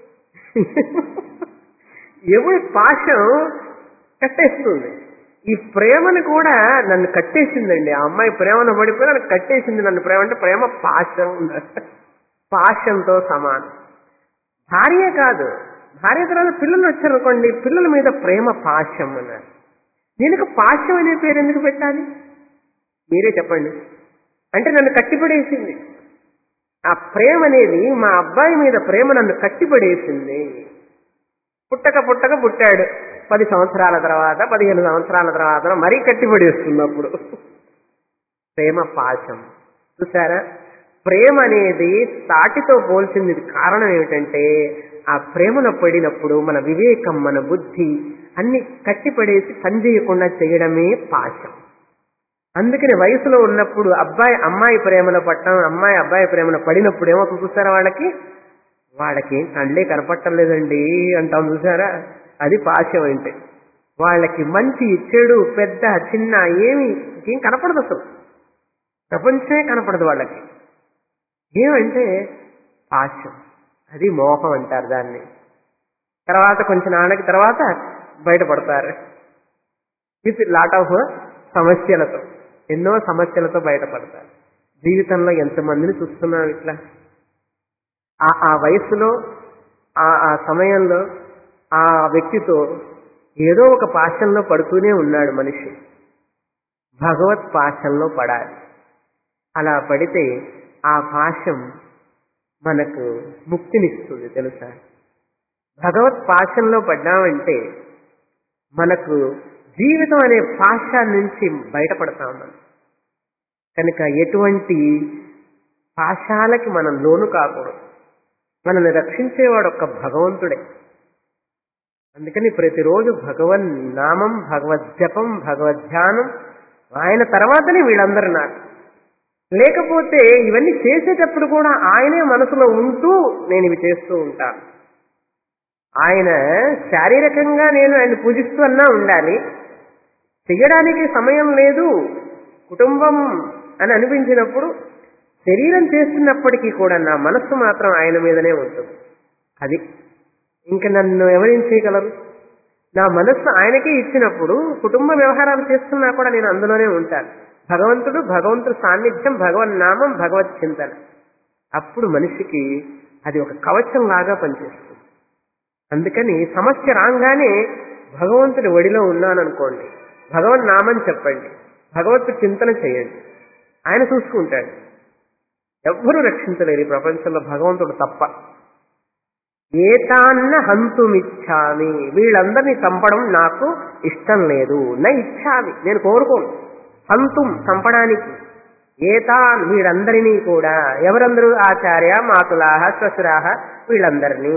యముడి పాశం కట్టేస్తుంది. ఈ ప్రేమను కూడా నన్ను కట్టేసిందండి. ఆ అమ్మాయి ప్రేమను పడిపోయి నన్ను కట్టేసింది. నన్ను ప్రేమ అంటే ప్రేమ పాశం, పాశంతో సమానం. భార్య కాదు, భార్య తర్వాత పిల్లలు వచ్చారనుకోండి, పిల్లల మీద ప్రేమ పాశం అన్నారు. దీనికి పాశం అనే పేరు ఎందుకు పెట్టాలి? మీరే చెప్పండి. అంటే నన్ను కట్టిపడేసింది. ఆ ప్రేమ అనేది, మా అబ్బాయి మీద ప్రేమ నన్ను కట్టిపడేసింది. పుట్టక పుట్టాడు, 10 సంవత్సరాల తర్వాత, 15 సంవత్సరాల తర్వాత మరీ కట్టిపడేస్తున్నప్పుడు ప్రేమ పాశం. చూసారా, ప్రేమ అనేది తాటితో పోల్చింది. కారణం ఏమిటంటే ఆ ప్రేమలో పడినప్పుడు మన వివేకం, మన బుద్ధి అన్ని కట్టిపడేసి పనిచేయకుండా చేయడమే పాశం. అందుకని వయసులో ఉన్నప్పుడు అబ్బాయి అమ్మాయి ప్రేమలో పట్టడం, అమ్మాయి అబ్బాయి ప్రేమలో పడినప్పుడు ఏమో చూసారా, వాళ్ళకి కళ్ళే కనపట్టలేదండి అంటాం చూసారా. అది పాశం అంటే. వాళ్ళకి మంచి చెడు పెద్ద చిన్న ఏం కనపడదు, అసలు ప్రపంచమే కనపడదు వాళ్ళకి. ఏమంటే పాశం, అది మోహం అంటారు దాన్ని. తర్వాత కొంచెం నాన్నకి తర్వాత బయటపడతారు విత్ లాట్ ఆఫ్ సమస్యలతో, ఎన్నో సమస్యలతో బయటపడతారు. జీవితంలో ఎంతమందిని చూస్తున్నాం ఇట్లా. ఆ వయసులో ఆ సమయంలో ఆ వ్యక్తితో ఏదో ఒక పాశంలో పడుతూనే ఉన్నాడు మనిషి. భగవత్ పాశంలో పడాలి. అలా పడితే ఆ పాశం మనకు ముక్తినిస్తుంది తెలుసా. భగవత్ పాశంలో పడ్డామంటే మనకు జీవితం అనే పాశం నుంచి బయటపడతాం మనం. కనుక ఎటువంటి పాశాలకి మనం లోను కాకూడదు. మనల్ని రక్షించేవాడు ఒక్క భగవంతుడే. అందుకని ప్రతిరోజు భగవన్ నామం, భగవద్జపం, భగవద్ధ్యానం, ఆయన తర్వాతనే వీళ్ళందరూ నాకు. లేకపోతే ఇవన్నీ చేసేటప్పుడు కూడా ఆయనే మనసులో ఉంటూ నేను ఇవి చేస్తూ ఉంటాను. ఆయన శారీరకంగా నేను ఆయన పూజిస్తూ అన్నా ఉండాలి, చెయ్యడానికి సమయం లేదు కుటుంబం అని అనిపించినప్పుడు శరీరం చేస్తున్నప్పటికీ కూడా నా మనస్సు మాత్రం ఆయన మీదనే ఉంటుంది. అది ఇంక నన్ను ఎవరేం చేయగలరు? నా మనస్సు ఆయనకే ఇచ్చినప్పుడు కుటుంబ వ్యవహారాలు చేస్తున్నా కూడా నేను అందులోనే ఉంటాను. భగవంతుడు సాన్నిధ్యం, భగవన్నామం, భగవత్ చింతన. అప్పుడు మనిషికి అది ఒక కవచం లాగా పనిచేస్తుంది. అందుకని సమస్య రాగానే భగవంతుడి ఒడిలో ఉన్నాననుకోండి, భగవన్నామం చెప్పండి, భగవత్ చింతన చేయండి, ఆయన చూసుకుంటాడు. ఎవ్వరూ రక్షించలేరు ఈ ప్రపంచంలో భగవంతుడు తప్ప. ఏతాన్న హంతుమిచ్చామి, వీళ్ళందరినీ చంపడం నాకు ఇష్టం లేదు. నా ఇచ్చామి, నేను కోరుకోను. హంతుం చంపడానికి, ఏతాన్ వీళ్ళందరినీ కూడా. ఎవరందరూ? ఆచార్య మాతులాహ శ్వశురాహ, వీళ్ళందరినీ.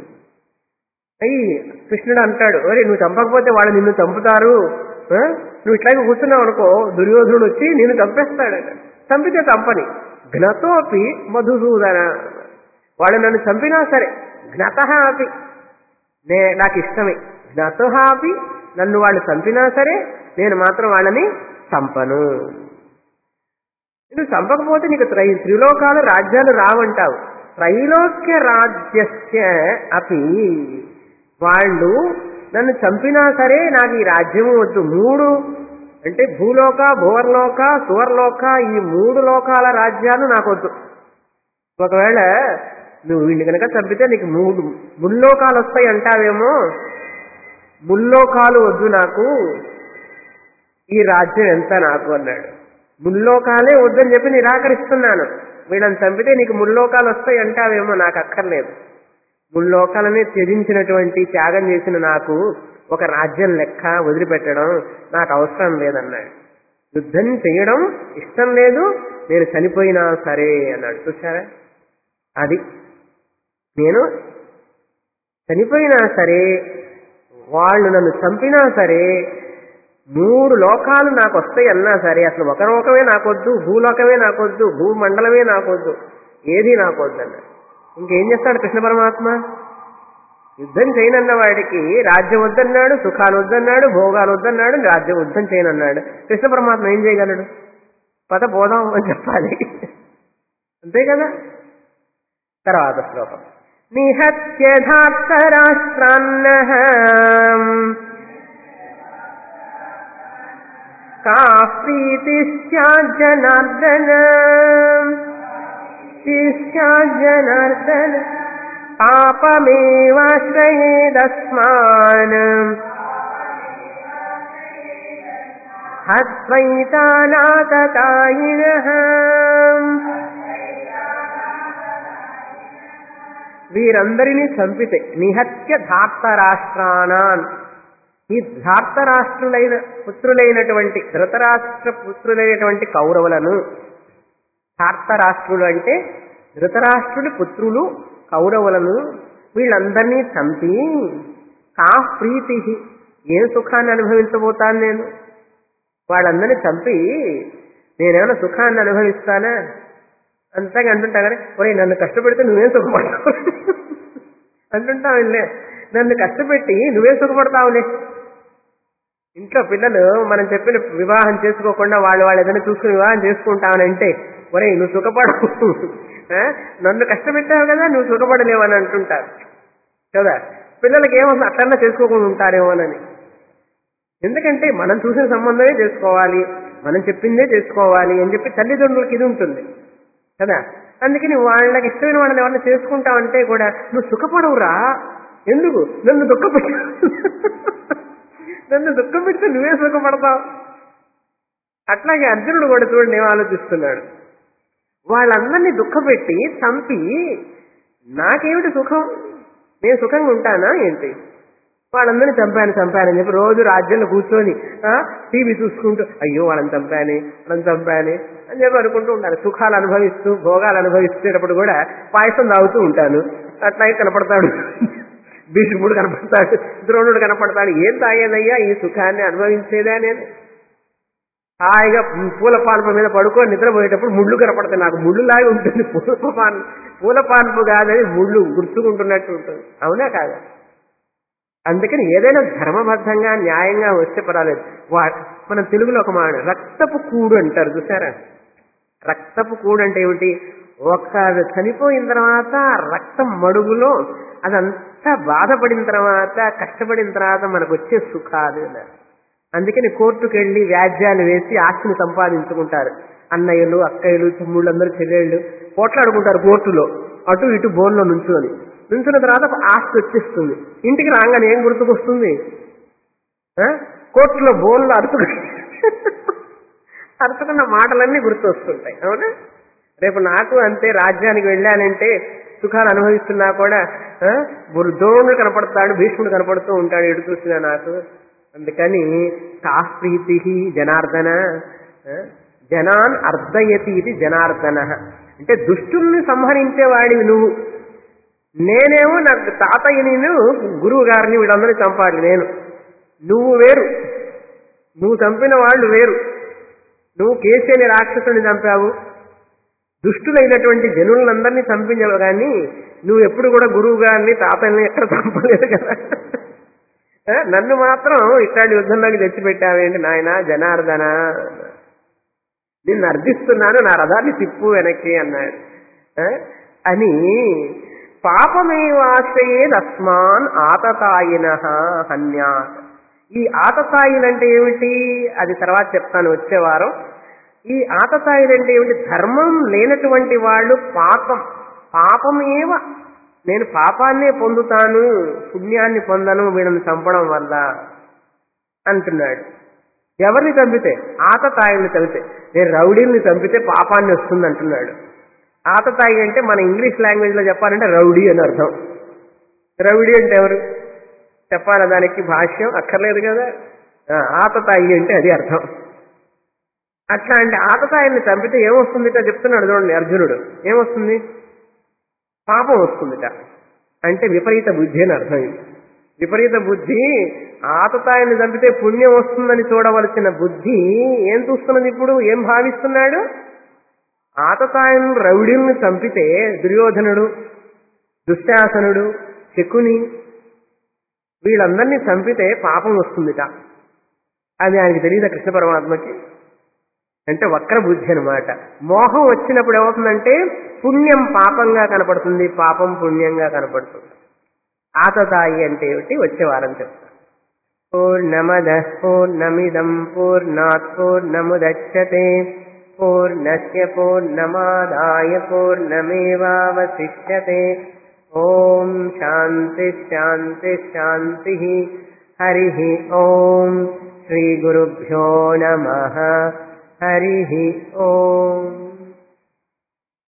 కృష్ణుడు అంటాడు, ఒరే నువ్వు చంపకపోతే వాళ్ళు నిన్ను చంపుతారు, నువ్వు ఇట్లాగే కూర్చున్నావు అనుకో, దుర్యోధనుడు వచ్చి నిన్ను చంపేస్తాడు. చంపితే చంపని, ఘ్నతోపి మధుసూదన, వాళ్ళు నన్ను చంపినా సరే, ఘ్నత అపి నాకు ఇష్టమే, ఘ్నత అపి నన్ను వాళ్ళు చంపినా సరే నేను మాత్రం వాళ్ళని చంపను. నువ్వు చంపకపోతే నీకు త్రిలోకాలు రాజ్యాలు రావంటావు. త్రైలోక్య రాజ్యస్య అపి, వాళ్ళు నన్ను చంపినా సరే నాకు ఈ రాజ్యము వద్దు. 3 అంటే భూలోక, భువర్లోక, సువర్లోక, ఈ 3 లోకాల రాజ్యాలు నాకు వద్దు. ఒకవేళ నువ్వు వీడిని కనుక చంపితే నీకు ముల్లోకాలు వస్తాయి అంటావేమో, ముల్లోకాలు వద్దు నాకు, ఈ రాజ్యం ఎంత నాకు అన్నాడు. ముల్లోకాలే వద్దని చెప్పి నిరాకరిస్తున్నాను, వీళ్ళని చంపితే నీకు ముల్లోకాలు వస్తాయి అంటావేమో, నాకు అక్కర్లేదు. ముల్లోకాలని త్యజించినటువంటి త్యాగం చేసిన నాకు ఒక రాజ్యం లెక్క వదిలిపెట్టడం నాకు అవసరం లేదన్నాడు. యుద్ధం చేయడం ఇష్టం లేదు, నేను చనిపోయినా సరే అన్నాడు. చూసారా, అది నేను చనిపోయినా సరే, వాళ్ళు నన్ను చంపినా సరే, 3 లోకాలు నాకు వస్తాయి అన్నా సరే, అసలు ఒక లోకమే నాకొద్దు, భూలోకమే నాకొద్దు, భూమండలమే నాకొద్దు, ఏది నాకొద్దు అన్నాడు. ఇంకేం చేస్తాడు కృష్ణ పరమాత్మ? యుద్ధం చేయనన్న వాడికి రాజ్యం వద్దన్నాడు, సుఖాలు వద్దన్నాడు, భోగాలు వద్దన్నాడు, రాజ్యం యుద్ధం చేయనన్నాడు. కృష్ణ పరమాత్మ ఏం చేయగలడు? పద పోదాం అని చెప్పాలి, అంతే కదా. తర్వాత శ్లోకం. నిహత్యధార్తరాష్ట్రాన్నః కా ప్రీతిశ్చాజ్జనార్దన పాపమేవాశ్రయేదస్మాన్ హత్వైతానాతతాయినః. వీరందరినీ చంపితే, నిహత్య ధార్తరాష్ట్రానాన్, ఈ పుత్రులైనటువంటి ధృతరాష్ట్ర పుత్రులైనటువంటి కౌరవులను, ధార్తరాష్ట్రులు అంటే ధృతరాష్ట్రుడి పుత్రులు కౌరవులను, వీళ్ళందరినీ చంపి కా ప్రీతి, ఏ సుఖాన్ని అనుభవించబోతాను నేను? వాళ్ళందరినీ చంపి నేనేమైనా సుఖాన్ని అనుభవిస్తానా? అంతగా అంటుంటా కదా, ఒరే నన్ను కష్టపెడితే నువ్వేం సుఖపడతావు అంటుంటావులే, నన్ను కష్టపెట్టి నువ్వే సుఖపడతావులే. ఇంట్లో పిల్లలు మనం చెప్పిన వివాహం చేసుకోకుండా వాళ్ళు ఏదైనా చూసుకుని వివాహం చేసుకుంటామని అంటే, ఒరే నువ్వు సుఖపడవు, నన్ను కష్టపెట్టావు కదా, నువ్వు సుఖపడలేవని అంటుంటారు కదా. పిల్లలకి ఏమో అట్లన్నా చేసుకోకుండా ఉంటారేమోనని. ఎందుకంటే మనం చూసిన సంబంధమే చేసుకోవాలి, మనం చెప్పిందే చేసుకోవాలి అని చెప్పి తల్లిదండ్రులకి ఇది ఉంటుంది కదా. అందుకని వాళ్ళకి ఇష్టమైన వాళ్ళని ఎవరైనా చేసుకుంటావంటే కూడా నువ్వు సుఖపడవురా, ఎందుకు నన్ను దుఃఖపెట్టి నువ్వే సుఖపడతావు. అట్లాగే అర్జునుడు కూడా చూడండి ఏం ఆలోచిస్తున్నాడు, వాళ్ళందరినీ దుఃఖపెట్టి చంపి నాకేమిటి సుఖం, నేను సుఖంగా ఉంటానా ఏంటి? వాళ్ళందరినీ చంపానని చెప్పి రోజు రాజ్యంలో కూర్చొని టీవీ చూసుకుంటూ అయ్యో వాళ్ళని చంపాని అని చెప్పి అనుకుంటూ ఉంటాను. సుఖాలు అనుభవిస్తూ భోగాలు అనుభవిస్తేటప్పుడు కూడా పాయసం తాగుతూ ఉంటాను. అట్లాగే కనపడతాడు భీష్ముడు, కనపడతాడు ద్రోణుడు, కనపడతాడు. ఏం తాగేదయ్యా ఈ సుఖాన్ని అనుభవించేదా? నేను హాయిగా పూల పాన్పు మీద పడుకొని నిద్రపోయేటప్పుడు ముళ్ళు కనపడతాయి, నాకు ముళ్ళులాగా ఉంటుంది. పూల పాన్పు కాదని ముళ్ళు గుర్తుకుంటున్నట్టు ఉంటుంది, అవునా కాదా? అందుకని ఏదైనా ధర్మబద్ధంగా న్యాయంగా వస్తే పర్వాలేదు. మనం తెలుగులో ఒక మాట రక్తపు కూడు అంటారు, చూసారా? రక్తపు కూడు అంటే ఏమిటి? ఒక చనిపోయిన తర్వాత రక్తం మడుగులో అదంతా బాధపడిన తర్వాత కష్టపడిన తర్వాత మనకు వచ్చే సుఖాలు. అందుకని కోర్టుకు వెళ్ళి వ్యాజ్యాలు వేసి ఆస్తిని సంపాదించుకుంటారు. అన్నయ్యలు, అక్కయ్యలు, తమ్ముళ్ళందరూ, చెల్లెళ్ళు పోట్లాడుకుంటారు కోర్టులో, అటు ఇటు బోన్లో నుంచున్న తర్వాత ఆస్తి వచ్చేస్తుంది. ఇంటికి రాగానే ఏం గుర్తుకొస్తుంది? కోర్టులో బోన్లో అరుచుకున్న మాటలన్నీ గుర్తు వస్తుంటాయి, అవునా? రేపు నాకు అంతే, రాజ్యానికి వెళ్ళానంటే సుఖాలు అనుభవిస్తున్నా కూడా ద్రోణుడు కనపడతాడు, భీష్ముడు కనపడుతూ ఉంటాడు, ఎడు చూసినా నాకు. అందుకని కా ప్రీతి జనార్దన, జనాన్ అర్ధయతి ఇది జనార్దన అంటే దుష్టుల్ని సంహరించేవాడివి నువ్వు. నేనేమో నాకు తాతయ్యని, గురువు గారిని, వీళ్ళందరినీ చంపాలి నేను. నువ్వు వేరు, నువ్వు చంపిన వాళ్ళు వేరు. నువ్వు కేశని రాక్షసుని చంపావు, దుష్టులైనటువంటి జనులందరినీ చంపించవు. కానీ నువ్వు ఎప్పుడు కూడా గురువు గారిని, తాతల్ని ఎక్కడ చంపలేదు కదా. నన్ను మాత్రం ఇట్లాంటి యుద్ధంలోకి తెచ్చిపెట్టావేంటి నాయన జనార్దన, నిన్ను అర్థిస్తున్నాను, నా రథాన్ని తిప్పు వెనక్కి అన్నాడు. అని పాపమేవాశ్రయేదస్మాన్ ఆతతాయిన హన్యాత్. ఈ ఆతతాయిలంటే ఏమిటి అది తర్వాత చెప్తాను వచ్చే వారం. ఈ ఆతతాయిలంటే ఏమిటి? ధర్మం లేనటువంటి వాళ్ళు పాపమేవ, నేను పాపాన్నే పొందుతాను, పుణ్యాన్ని పొందను వీళ్ళని చంపడం వల్ల అంటున్నాడు. ఎవరిని చంపితే? ఆతతాయిల్ని చంపితే. నేను రౌడీల్ని చంపితే పాపాన్ని వస్తుంది అంటున్నాడు. ఆతతాయి అంటే మన ఇంగ్లీష్ లాంగ్వేజ్ లో చెప్పాలంటే రౌడీ అని అర్థం. రౌడీ అంటే ఎవరు చెప్పాలా? దానికి భాష్యం అక్కర్లేదు కదా. ఆతతాయి అంటే అది అర్థం. అట్లా అంటే ఆతతాయిల్ని చంపితే ఏమొస్తుందిట చెప్తున్నాడు చూడండి అర్జునుడు. ఏమొస్తుంది? పాపం వస్తుందిట. అంటే విపరీత బుద్ధి అని అర్థం. ఇది విపరీత బుద్ధి. ఆతతాయిని చంపితే పుణ్యం వస్తుందని చూడవలసిన బుద్ధి ఏం చూస్తున్నది ఇప్పుడు? ఏం భావిస్తున్నాడు? ఆతతాయిని రౌడీల్ని చంపితే దుర్యోధనుడు, దుశ్శాసనుడు, శకుని వీళ్ళందరినీ చంపితే పాపం వస్తుందిట. అది ఆయనకి తెలియదా కృష్ణ పరమాత్మకి? అంటే వక్ర బుద్ధి అనమాట. మోహం వచ్చినప్పుడు ఏమవుతుందంటే పుణ్యం పాపంగా కనపడుతుంది, పాపం పుణ్యంగా కనపడుతుంది. ఆతతాయి అంటే ఏమిటి వచ్చే వారం చెప్తాను. పూర్ణమదః పూర్ణమిదం పూర్ణాత్ పూర్ణముదచ్యతే పూర్ణస్య పూర్ణమాదాయ పూర్ణమేవావశిష్యతే. ఓం శాంతి శాంతి శాంతి. హరి ఓం. శ్రీ గురుభ్యో నమః. హరి ఓం.